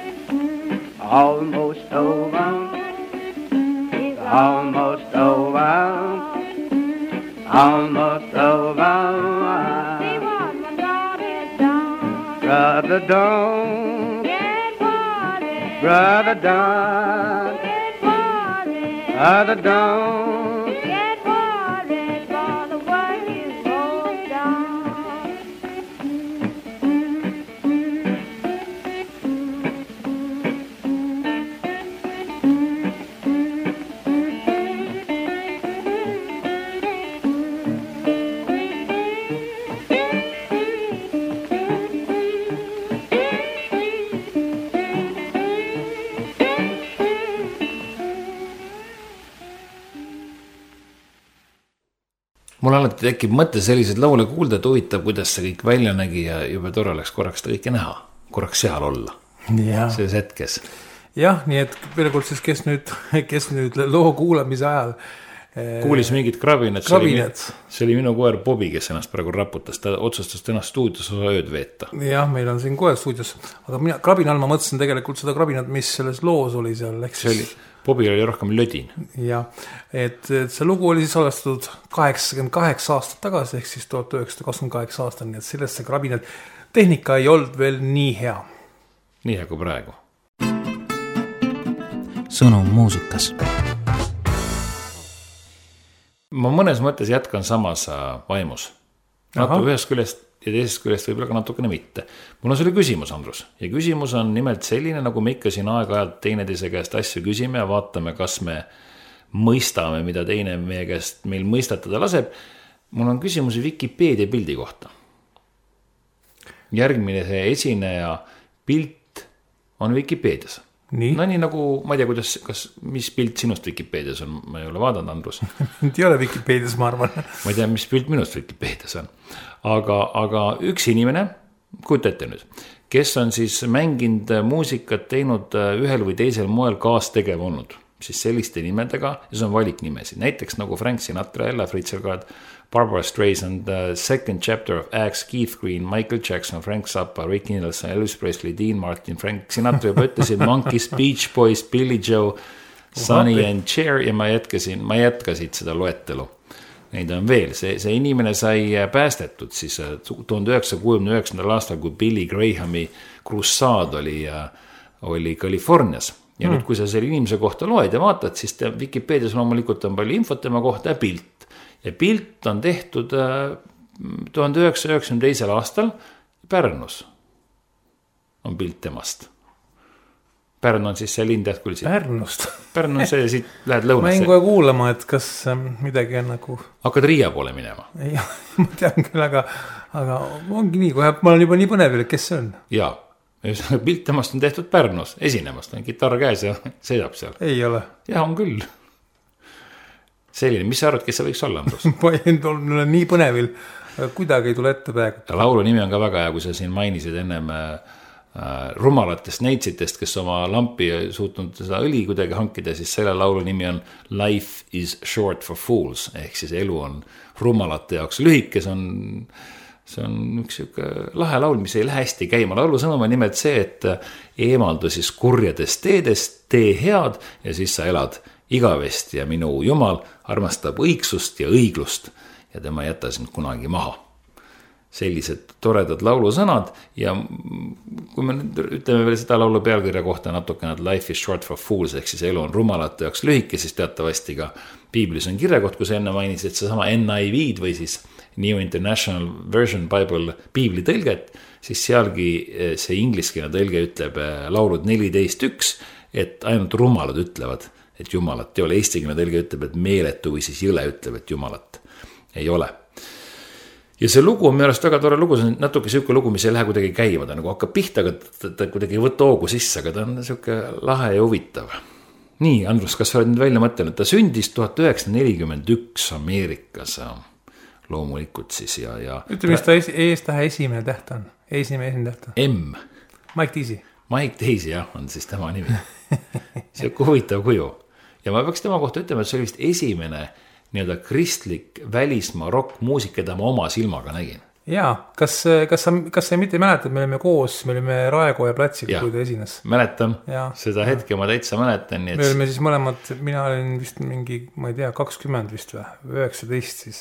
D: almost over, almost over, almost over.
C: See what my daughter's done.
D: Brother, don't,
C: Get worried.
D: brother, don't,
C: Get worried.
D: brother, don't.
C: Get worried for the way you roll down.
A: mul alati tekib mõte selliseid laule kuulda, et huvitav, kuidas see kõik välja nägi ja jube tore oleks korraks ta kõike näha, korraks seal olla,
B: jah,
A: selles hetkes.
B: jah, nii et tegelikult siis, kes nüüd, kes nüüd loo kuulamise ajal
A: kuulis mingit krabinat,
B: krabinat.
A: see oli minu koer Bobi, kes ennast praegu raputas, ta otsustas ennast stuudios osa ööd veeta.
B: jah, meil on siin koer stuudios, aga mina krabina all ma mõtlesin tegelikult seda krabinat, mis selles loos oli seal, eks
A: see oli, Bobil oli rohkem lödin.
B: jah, et, et see lugu oli siis salvestatud kaheksakümmend kaheksa aastat tagasi, ehk siis tuhat üheksasada kakskümmend kaheksa aastani, nii et sellest see krabinat tehnika ei olnud veel nii hea.
A: nii hea kui praegu.
E: Sõnum muusikas.
A: Ma mõnes mõttes jätkan samas vaimus. Natuke ühest küljest ja teisest küljest võib-olla ka natukene mitte. Mul on sulle küsimus, Andrus. Ja küsimus on nimelt selline, nagu me ikka siin aeg-ajalt teineteise käest asju küsime ja vaatame, kas me mõistame, mida teine meie käest meil mõistatada laseb. Mul on küsimusi Wikipedia pildi kohta. Järgmine see esineja pilt on Wikipedias.
B: Nii?
A: No nii nagu, ma ei tea, kuidas, kas, mis pilt sinust Wikipedias on, ma ei ole vaadanud, Andrus.
B: Ei ole Wikipedias, ma arvan.
A: Ma ei tea, mis pilt minust Wikipedias on. Aga, aga üks inimene, kujuta ette nüüd, kes on siis mänginud muusikat, teinud ühel või teisel moel kaastegev olnud, siis selliste nimedega, ja see on valiknimesid, näiteks nagu Frank Sinatra, Ella Fitzgerald, Barbara Streisand, uh, Second Chapter of Axe, Keith Green, Michael Jackson, Frank Zappa, Rick Nielsen, Elvis Presley, Dean Martin, Frank Sinatra juba ütlesin, Monkeys, Beach Boys, Billy Joe, Sonny and Cher ja ma jätkasin, ma jätkasid seda loetelu. Neid on veel, see, see inimene sai päästetud siis tuhande üheksasaja kuuekümne üheksandal aastal, kui Billy Grahami krussaad oli, oli Californias. Ja mm. nüüd, kui sa selle inimese kohta loed ja vaatad, siis te Wikipedias loomulikult on palju infot tema kohta ja pilt. Ja pilt on tehtud tuhande üheksasaja üheksakümne teisel aastal Pärnus. On pilt temast. Pärnu on siis see linn tead küll siit.
B: Pärnust.
A: Pärnu on see, siit lähed lõunasse.
B: Ma jäin kohe kuulama, et kas midagi on nagu...
A: Hakkad Riia poole minema.
B: Ei, ma tean küll, aga, aga ongi nii, kohe ma olen juba nii põnevil, et kes see on?
A: Jaa, pilt temast on tehtud Pärnus, esinemast, on kitarr käes ja seisab seal.
B: Ei ole.
A: Jah, on küll. Selline, mis sa arvad, kes see võiks olla, Andrus?
B: Ma olen nii põnevil, kuidagi ei tule ette praegu.
A: Laulu nimi on ka väga hea, kui sa siin mainisid ennem äh, rumalatest neitsitest, kes oma lampi suutnud seda õli kuidagi hankida, siis selle laulu nimi on Life is short for fools, ehk siis elu on rumalate jaoks lühike, see on, see on üks lahe laul, mis ei lähe hästi käima. Laulu sõnum on nimelt see, et eemaldu siis kurjadest teedest, tee head ja siis sa elad igavesti ja minu Jumal armastab õigsust ja õiglust ja tema jäta sind kunagi maha. sellised toredad laulusõnad ja kui me nüüd ütleme veel seda laulu pealkirja kohta natukene, et life is short for fools, ehk siis elu on rumalate jaoks lühike, siis teatavasti ka piiblis on kirjakoht, kui sa enne mainisid, et see sama N I V-d või siis New International Version Bible piibli tõlget, siis sealgi see ingliskeelne tõlge ütleb laulud neliteist üks, et ainult rumalad ütlevad, et jumalat ei ole. Eestikeelne tõlge ütleb, et meeletu või siis jõle ütleb, et jumalat ei ole. Ja see lugu on minu arust väga tore lugu, see on natuke siuke lugu, mis ei lähe kuidagi käima, ta nagu hakkab pihta, aga ta, ta kuidagi ei võtta hoogu sisse, aga ta on siuke lahe ja huvitav. Nii, Andrus, kas sa oled nüüd välja mõtlenud, ta sündis tuhat üheksasada nelikümmend üks Ameerikas loomulikult siis ja... ja
B: ütle, mis ta eestahe esimene täht on? Esimene esimene täht on?
A: M.
B: Mike Deasy.
A: Mike Deasy, jah, on siis tema nimi. Siuke huvitav kuju. Ja ma peaks tema kohta ütlema, et see oli vist esimene nii-öelda kristlik välismaa rock-muusik, keda ma oma silmaga nägin.
B: Jaa, kas, kas sa, kas sa mitte mäletad, me olime koos, me olime Raekoja platsiga, kui ta esines.
A: Mäletan,
B: ja,
A: seda ja. Hetke ma täitsa mäletan.
B: Me olime siis mõlemad, mina olin vist mingi, ma ei tea, kakskümmend vist või, üheksateist siis.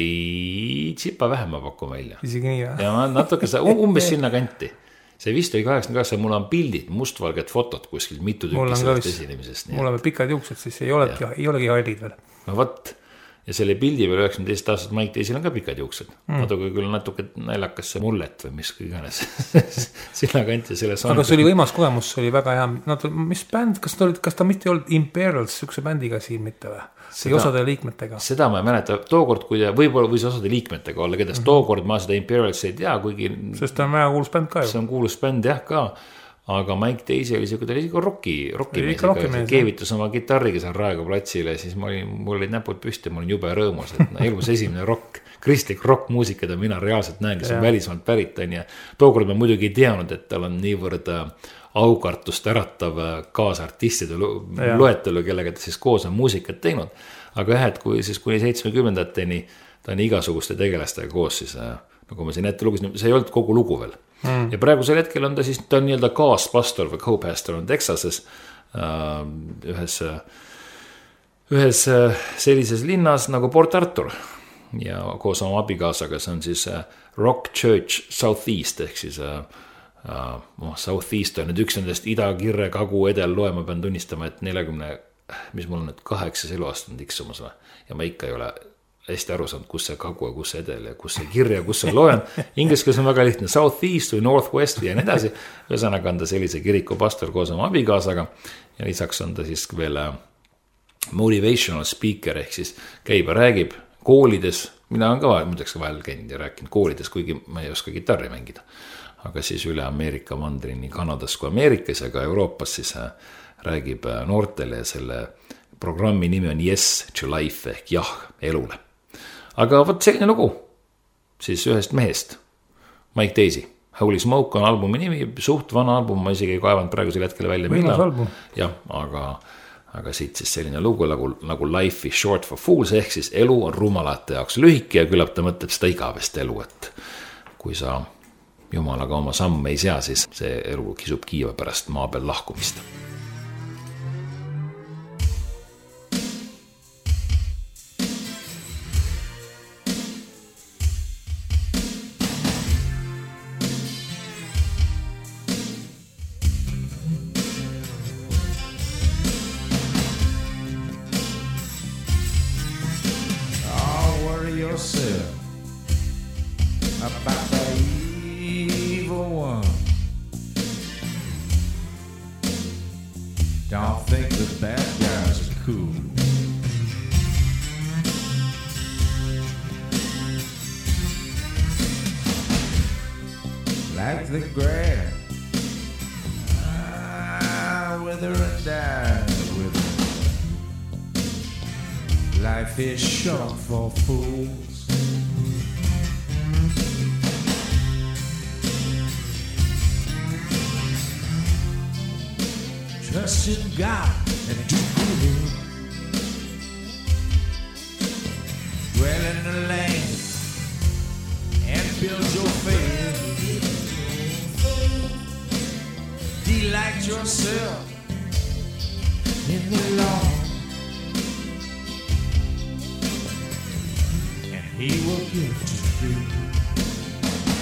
A: Ei, tsipa vähem ma pakun välja.
B: Isegi nii või?
A: Ja ma natuke sa, umbes sinna kanti. See vist oli kaheksakümmend kaheksa, mul on pildid, mustvalged fotod kuskil, mitu tükki sellest esinemisest.
B: Mul on pikad juuksed, siis ei olegi, ei olegi hallid veel.
A: No võt. Ja selle pildi veel üheksateist aastat Mike Deasyl on ka pikad juuksed. Mm. Natuke küll natuke naljakas see mullet või mis kõiganes sinna kanti selle sound.
B: Aga see oli võimas kogemus, see oli väga hea. No, mis bänd, kas ta, oli, kas ta mitte ei olnud Imperials sükse bändiga siin mitte või? Või osade liikmetega?
A: Seda ma ei mäleta. Tookord, kui ta võib-olla võis osade liikmetega olla, kedest mm -hmm. tookord ma seda Imperials ei tea, kuigi...
B: Sest ta on väga kuulus bänd ka ju.
A: See on kuulus bänd jah ka. Aga Mike Deasy oli see, kui ta oli rocki, rocki mees,
B: mees,
A: keevitus oma kitarriga seal Raekoja platsile, siis ma olin, mul olid näpud püsti, ma olin jube rõõmus, et no, elus esimene rock, kristlik rock-muusika, ta mina reaalselt näen, kes on välismaalt pärit on ja tookord ma muidugi ei teadnud, et tal on niivõrd aukartust äratav kaasartistide loetelu, kellega ta siis koos on muusikat teinud, aga jah, et kui siis kuni seitsmekümnendateni ta on igasuguste tegelastega koos, siis nagu ma siin ette lugesin, see ei olnud kogu lugu veel. Mm. Ja praegusel hetkel on ta siis, ta on nii-öelda kaaspastor või co-pastor on Texases äh, ühes, ühes sellises linnas nagu Port Arthur ja koos oma abikaasaga, see on siis Rock Church Southeast ehk siis äh, uh, Southeast on nüüd üks nendest ida, kirre, kagu, edel loe, ma pean tunnistama, et neljakümne, mis mul on nüüd kaheksas eluaasta on tiksumas või ja ma ikka ei ole hästi aru saanud, kus see kagu ja kus see edel ja kus see kirja, kus see loen. Inglis keeles on väga lihtne Southeast või Northwest ja nii edasi. Ühesõnaga on ta sellise kiriku pastor koos oma abikaasaga ja lisaks on ta siis veel motivational speaker ehk siis käib ja räägib koolides. Mina olen ka muideks vahel käinud ja rääkinud koolides, kuigi ma ei oska gitarri mängida. Aga siis üle Ameerika mandri nii Kanadas kui Ameerikas ja ka Euroopas siis räägib noortele ja selle programmi nimi on Yes to Life ehk jah elule. Aga võt selline lugu siis ühest mehest, Mike Deasy. Holy Smoke on albumi nimi, suht vana album, ma isegi ei kaevanud praegusel hetkel välja.
B: Võimas album.
A: Jah, aga, aga siit siis selline lugu nagu, nagu Life is short for fools ehk siis elu on rumalate jaoks lühike ja küllap ta mõtleb seda igavest elu, et kui sa jumalaga oma samme ei sea, siis see elu kisub kiiva pärast maa peal lahkumist.
E: About the evil one. Don't think the bad guys are cool. Like the grass, ah, wither and die with it. Life is short for fools. Trust in God and do good. Dwell in the land and build your faith. Delight yourself in the Lord, and He will give to you.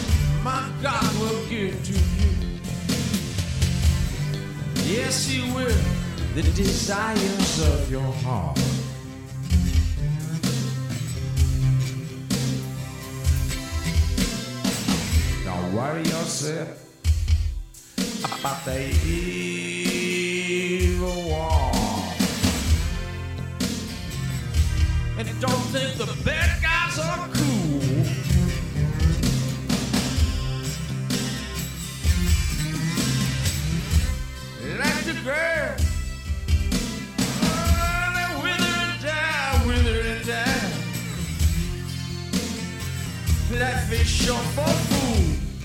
E: my God will give to you. Yes, He will, the desires of your heart. Don't worry yourself about the evil one, and don't think the bad guys are cool. Like the girl, oh, they wither and die, wither and die. Life is short for fools.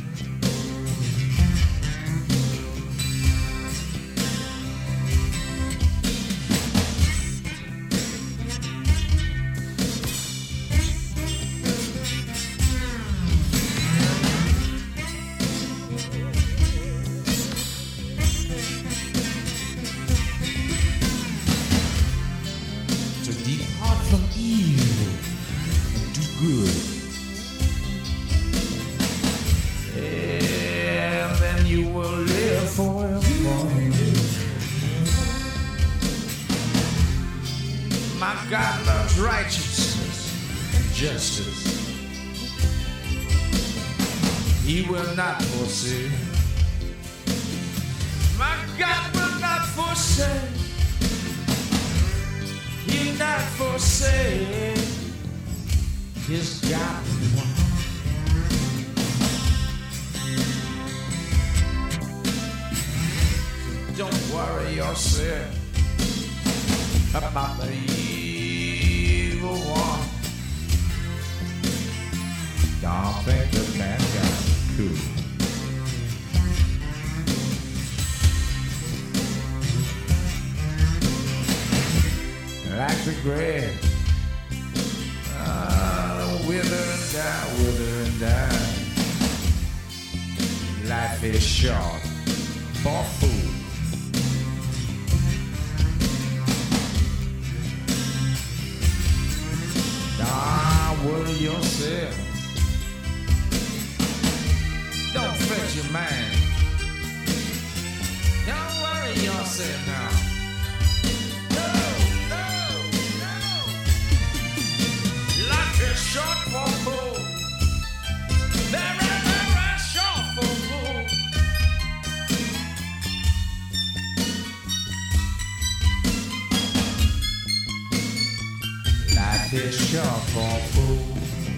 E: God loves righteousness and justice. He will not forsake. My God will not forsake. He'll not forsake His godly one. So don't worry yourself about the evil one. Don't think the bad guy's cool. Like the grass, ah, wither and die, wither and die. Life is short for fools. Don't worry yourself. Don't fret your mind. Don't worry yourself now. No, no, no. Life is short for fools. Very, very short for fools. Life is short for fools.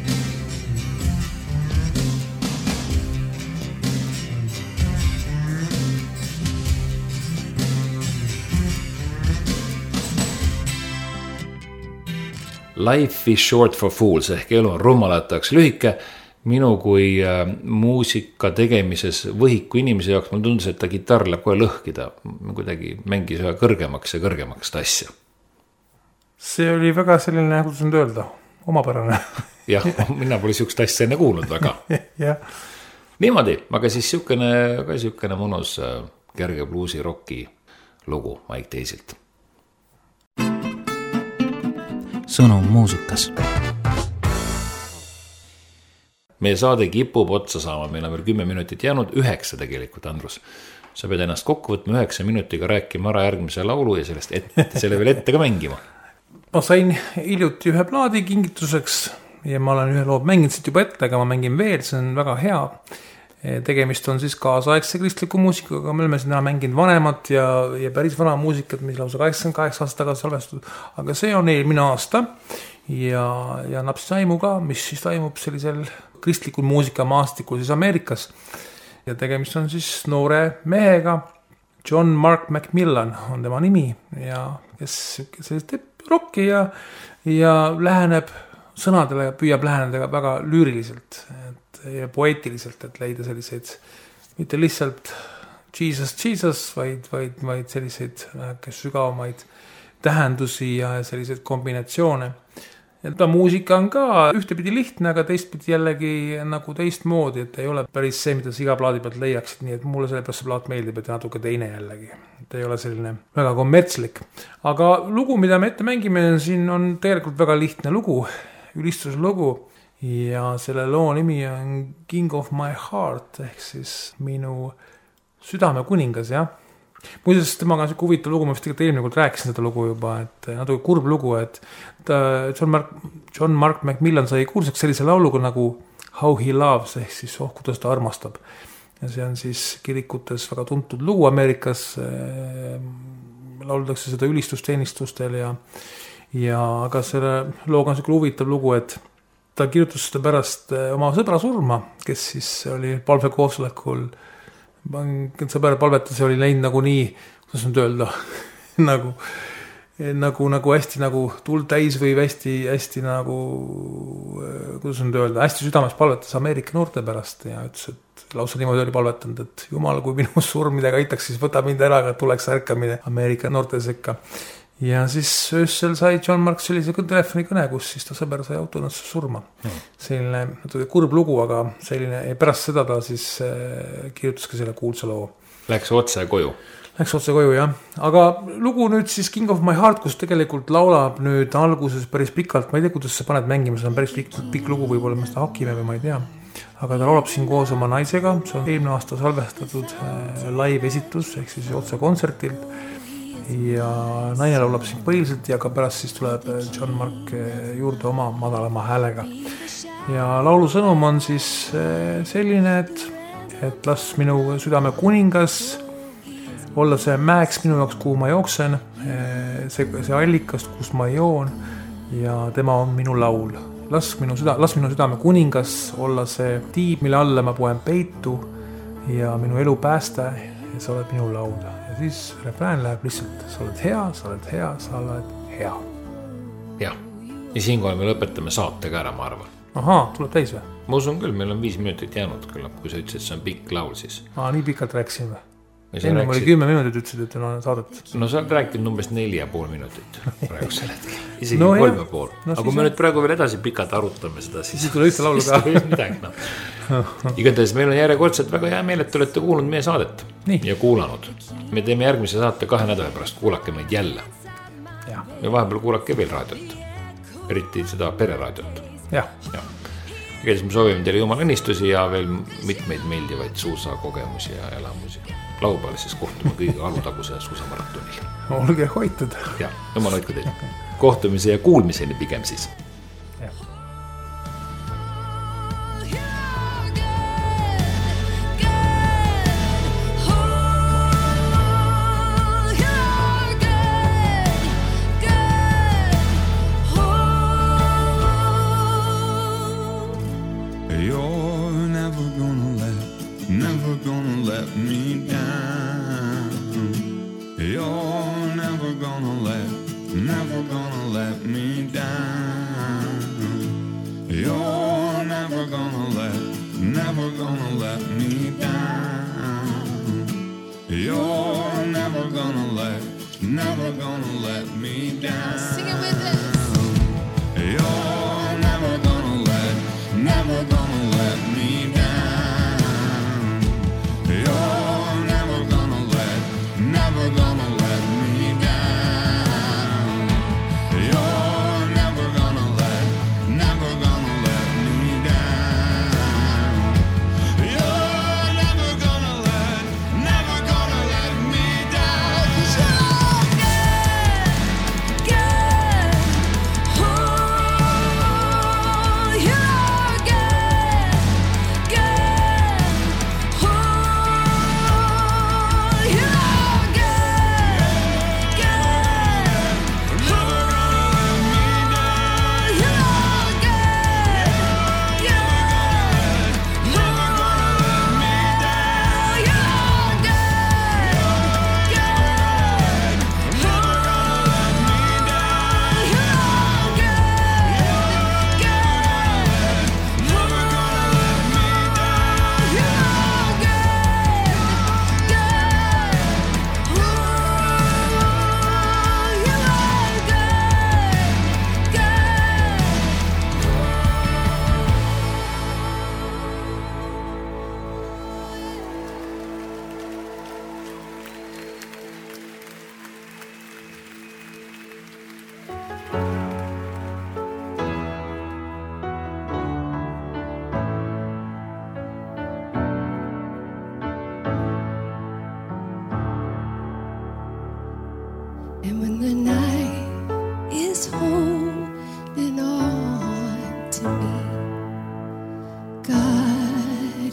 A: Life is short for fools ehk elu on rumalataks lühike. Minu kui äh, muusika tegemises võhiku inimese jaoks mulle tundus, et ta kitarr läheb kohe lõhkida. Kuidagi mängis ühe kõrgemaks ja kõrgemaks ta asja.
B: See oli väga selline, kuidas nüüd öelda, omapärane.
A: Jah, mina pole siukest asja enne kuulnud väga.
B: Ja.
A: Niimoodi, aga siis siukene, ka siukene mõnus äh, kerge bluusi rocki lugu Mike Daisilt.
F: Sõnum muusikas.
A: Meie saade kipub otsa saama, meil on veel kümme minutit jäänud, üheksa tegelikult, Andrus. Sa pead ennast kokku võtma üheksa minutiga rääkima ära järgmise laulu ja sellest ette, selle veel ette ka mängima.
B: Ma sain hiljuti ühe plaadi kingituseks ja ma olen ühe loob mänginud siit juba ette, aga ma mängin veel, see on väga hea. Tegemist on siis kaasaegse kristliku muusikaga, me oleme sinna mänginud vanemat ja, ja päris vana muusikat, mis lausa kaheksakümmend kaheksa aastat tagasi salvestatud, aga see on eelmine aasta ja, ja annab siis aimu ka, mis siis toimub sellisel kristlikul muusikamaastikul siis Ameerikas. Ja tegemist on siis noore mehega, John Mark McMillan on tema nimi ja kes, kes teeb rocki ja, ja läheneb sõnadele, püüab läheneda väga lüüriliselt, ja poeetiliselt, et leida selliseid, mitte lihtsalt Jesus, Jesus, vaid, vaid, vaid selliseid sügavamaid tähendusi ja selliseid kombinatsioone. Ja ta muusika on ka ühtepidi lihtne, aga teistpidi jällegi nagu teist moodi, et ei ole päris see, mida sa iga plaadi pealt leiaksid, nii et mulle sellepärast see plaat meeldib, et natuke teine jällegi. Et ei ole selline väga kommertslik. Aga lugu, mida me ette mängime, siin on tegelikult väga lihtne lugu, ülistuslugu. ja selle loo nimi on King of my heart ehk siis minu südame kuningas, jah. Muides temaga on siuke huvitav lugu, ma vist tegelikult eelmine kord rääkisin seda lugu juba, et natuke kurb lugu, et ta John Mark, John Mark McMillan sai kuulsaks sellise lauluga nagu How he loves ehk siis oh, kuidas ta armastab. Ja see on siis kirikutes väga tuntud lugu Ameerikas, lauldakse seda ülistusteenistustel ja, ja aga selle looga on siuke huvitav lugu, et ta kirjutas seda pärast oma sõbra surma, kes siis oli palvekoosolekul, sõber palvetas ja oli läinud nagu nii, kuidas nüüd öelda, nagu, nagu, nagu hästi nagu tuld täis või hästi, hästi nagu, kuidas nüüd öelda, hästi südames palvetas Ameerika noorte pärast ja ütles, et lausa niimoodi oli palvetanud, et jumal, kui minu surm midagi aitaks, siis võta mind ära, aga tuleks ärkamine Ameerika noorte sekka. Ja siis öössel sai John Mark sellise telefonikõne, kus siis ta sõber sai autonõsse surma. Mm. Selline kurb lugu, aga selline, pärast seda ta siis kirjutas ka selle kuulsa loo.
A: Läks otse koju.
B: Läks otse koju, jah. Aga lugu nüüd siis King of my heart, kus tegelikult laulab nüüd alguses päris pikalt, ma ei tea, kuidas sa paned mängima, see on päris pikk, pikk lugu, võib-olla me seda hakime või ma ei tea. Aga ta laulab siin koos oma naisega, see on eelmine aasta salvestatud live esitus, ehk siis otse kontsertilt. Ja naine laulab siin põhiliselt ja ka pärast siis tuleb John Mark juurde oma madalama häälega. Ja laulu sõnum on siis selline, et, et las minu südame kuningas olla see mäeks minu jaoks, kuhu ma jooksen, see, see allikast, kus ma joon ja tema on minu laul. Las minu, süda, las minu südame kuningas olla see tiib, mille alla ma poen peitu ja minu elu pääste ja sa oled minu laul. Ja siis refrään läheb lihtsalt, sa oled hea, sa oled hea, sa oled hea.
A: Jah, ja siinkohal me lõpetame saatega ära, ma arvan.
B: Ahaa, tuleb täis või?
A: Ma usun küll, meil on viis minutit jäänud küll, kui sa ütlesid, et see on pikk laul siis.
B: Aa, nii pikalt rääksin või? Enne rääksid... oli kümme minutit ütlesid, et on saadet.
A: No sa oled rääkinud umbes neli ja pool minutit praegu selle hetkel. Isegi no, kolme pool. No, aga kui me nüüd praegu veel edasi pikalt arutame seda, siis... Siis tule ühte laulu ka. Midagi, no. Igatahes meil on järjekordselt väga hea meel, et te olete kuulnud meie saadet nii. Ja kuulanud. Me teeme järgmise saate kahe nädala pärast, kuulake meid jälle. Ja, ja vahepeal kuulake veel raadiot. Eriti seda pereraadiot.
B: Ja.
A: Ja. Igatahes me soovime teile jumala õnnistusi ja veel mitmeid meeldivaid suusa kogemusi ja elamusi. Laupäeval siis kohtume kõige alutaguse suusamaratonil.
B: Olge hoitud.
A: Ja, jumal hoidku teid. Kohtumise ja kuulmiseni pigem siis.
B: Ja.
E: You're never gonna let, never gonna let me down. You're never gonna let, never gonna let me down. You're never gonna let, never gonna let me down. You're never gonna let, never gonna let me down.
C: Sing it with us.
E: You're never gonna let, never gonna let me down. You're never gonna let, never gonna let me down. You're never gonna let, never gonna let me down. You're never gonna let, never gonna let me down. 'Cause you're good, good. Oh.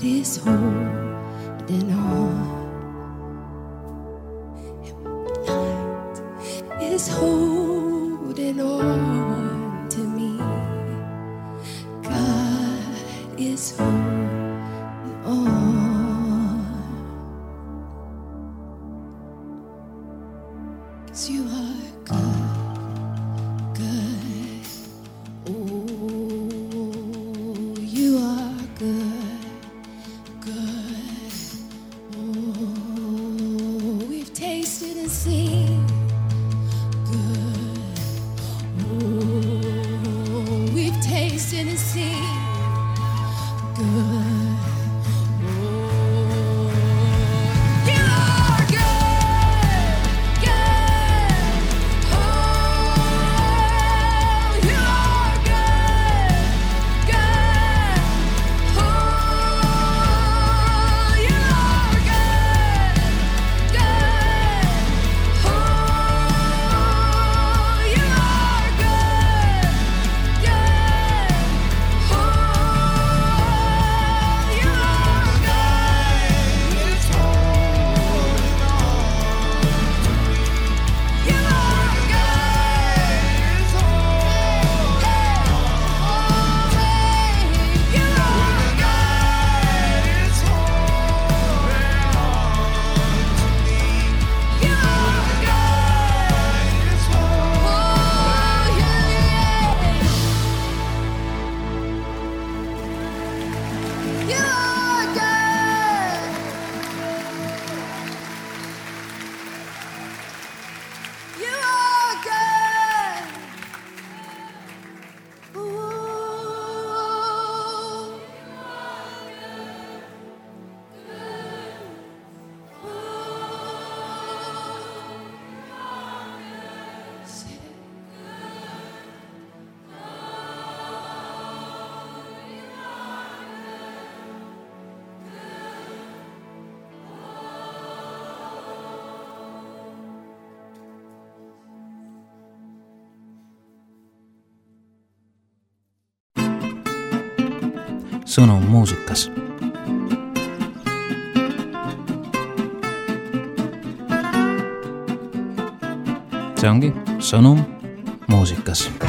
C: is holding on. Night is holding on to me. God is holding on. 'Cause you are good, good. Oh, you are good, good. Oh, we've tasted and seen good. Oh, we've tasted and seen good.
F: Sõnum muusikas. See ongi Sõnum muusikas.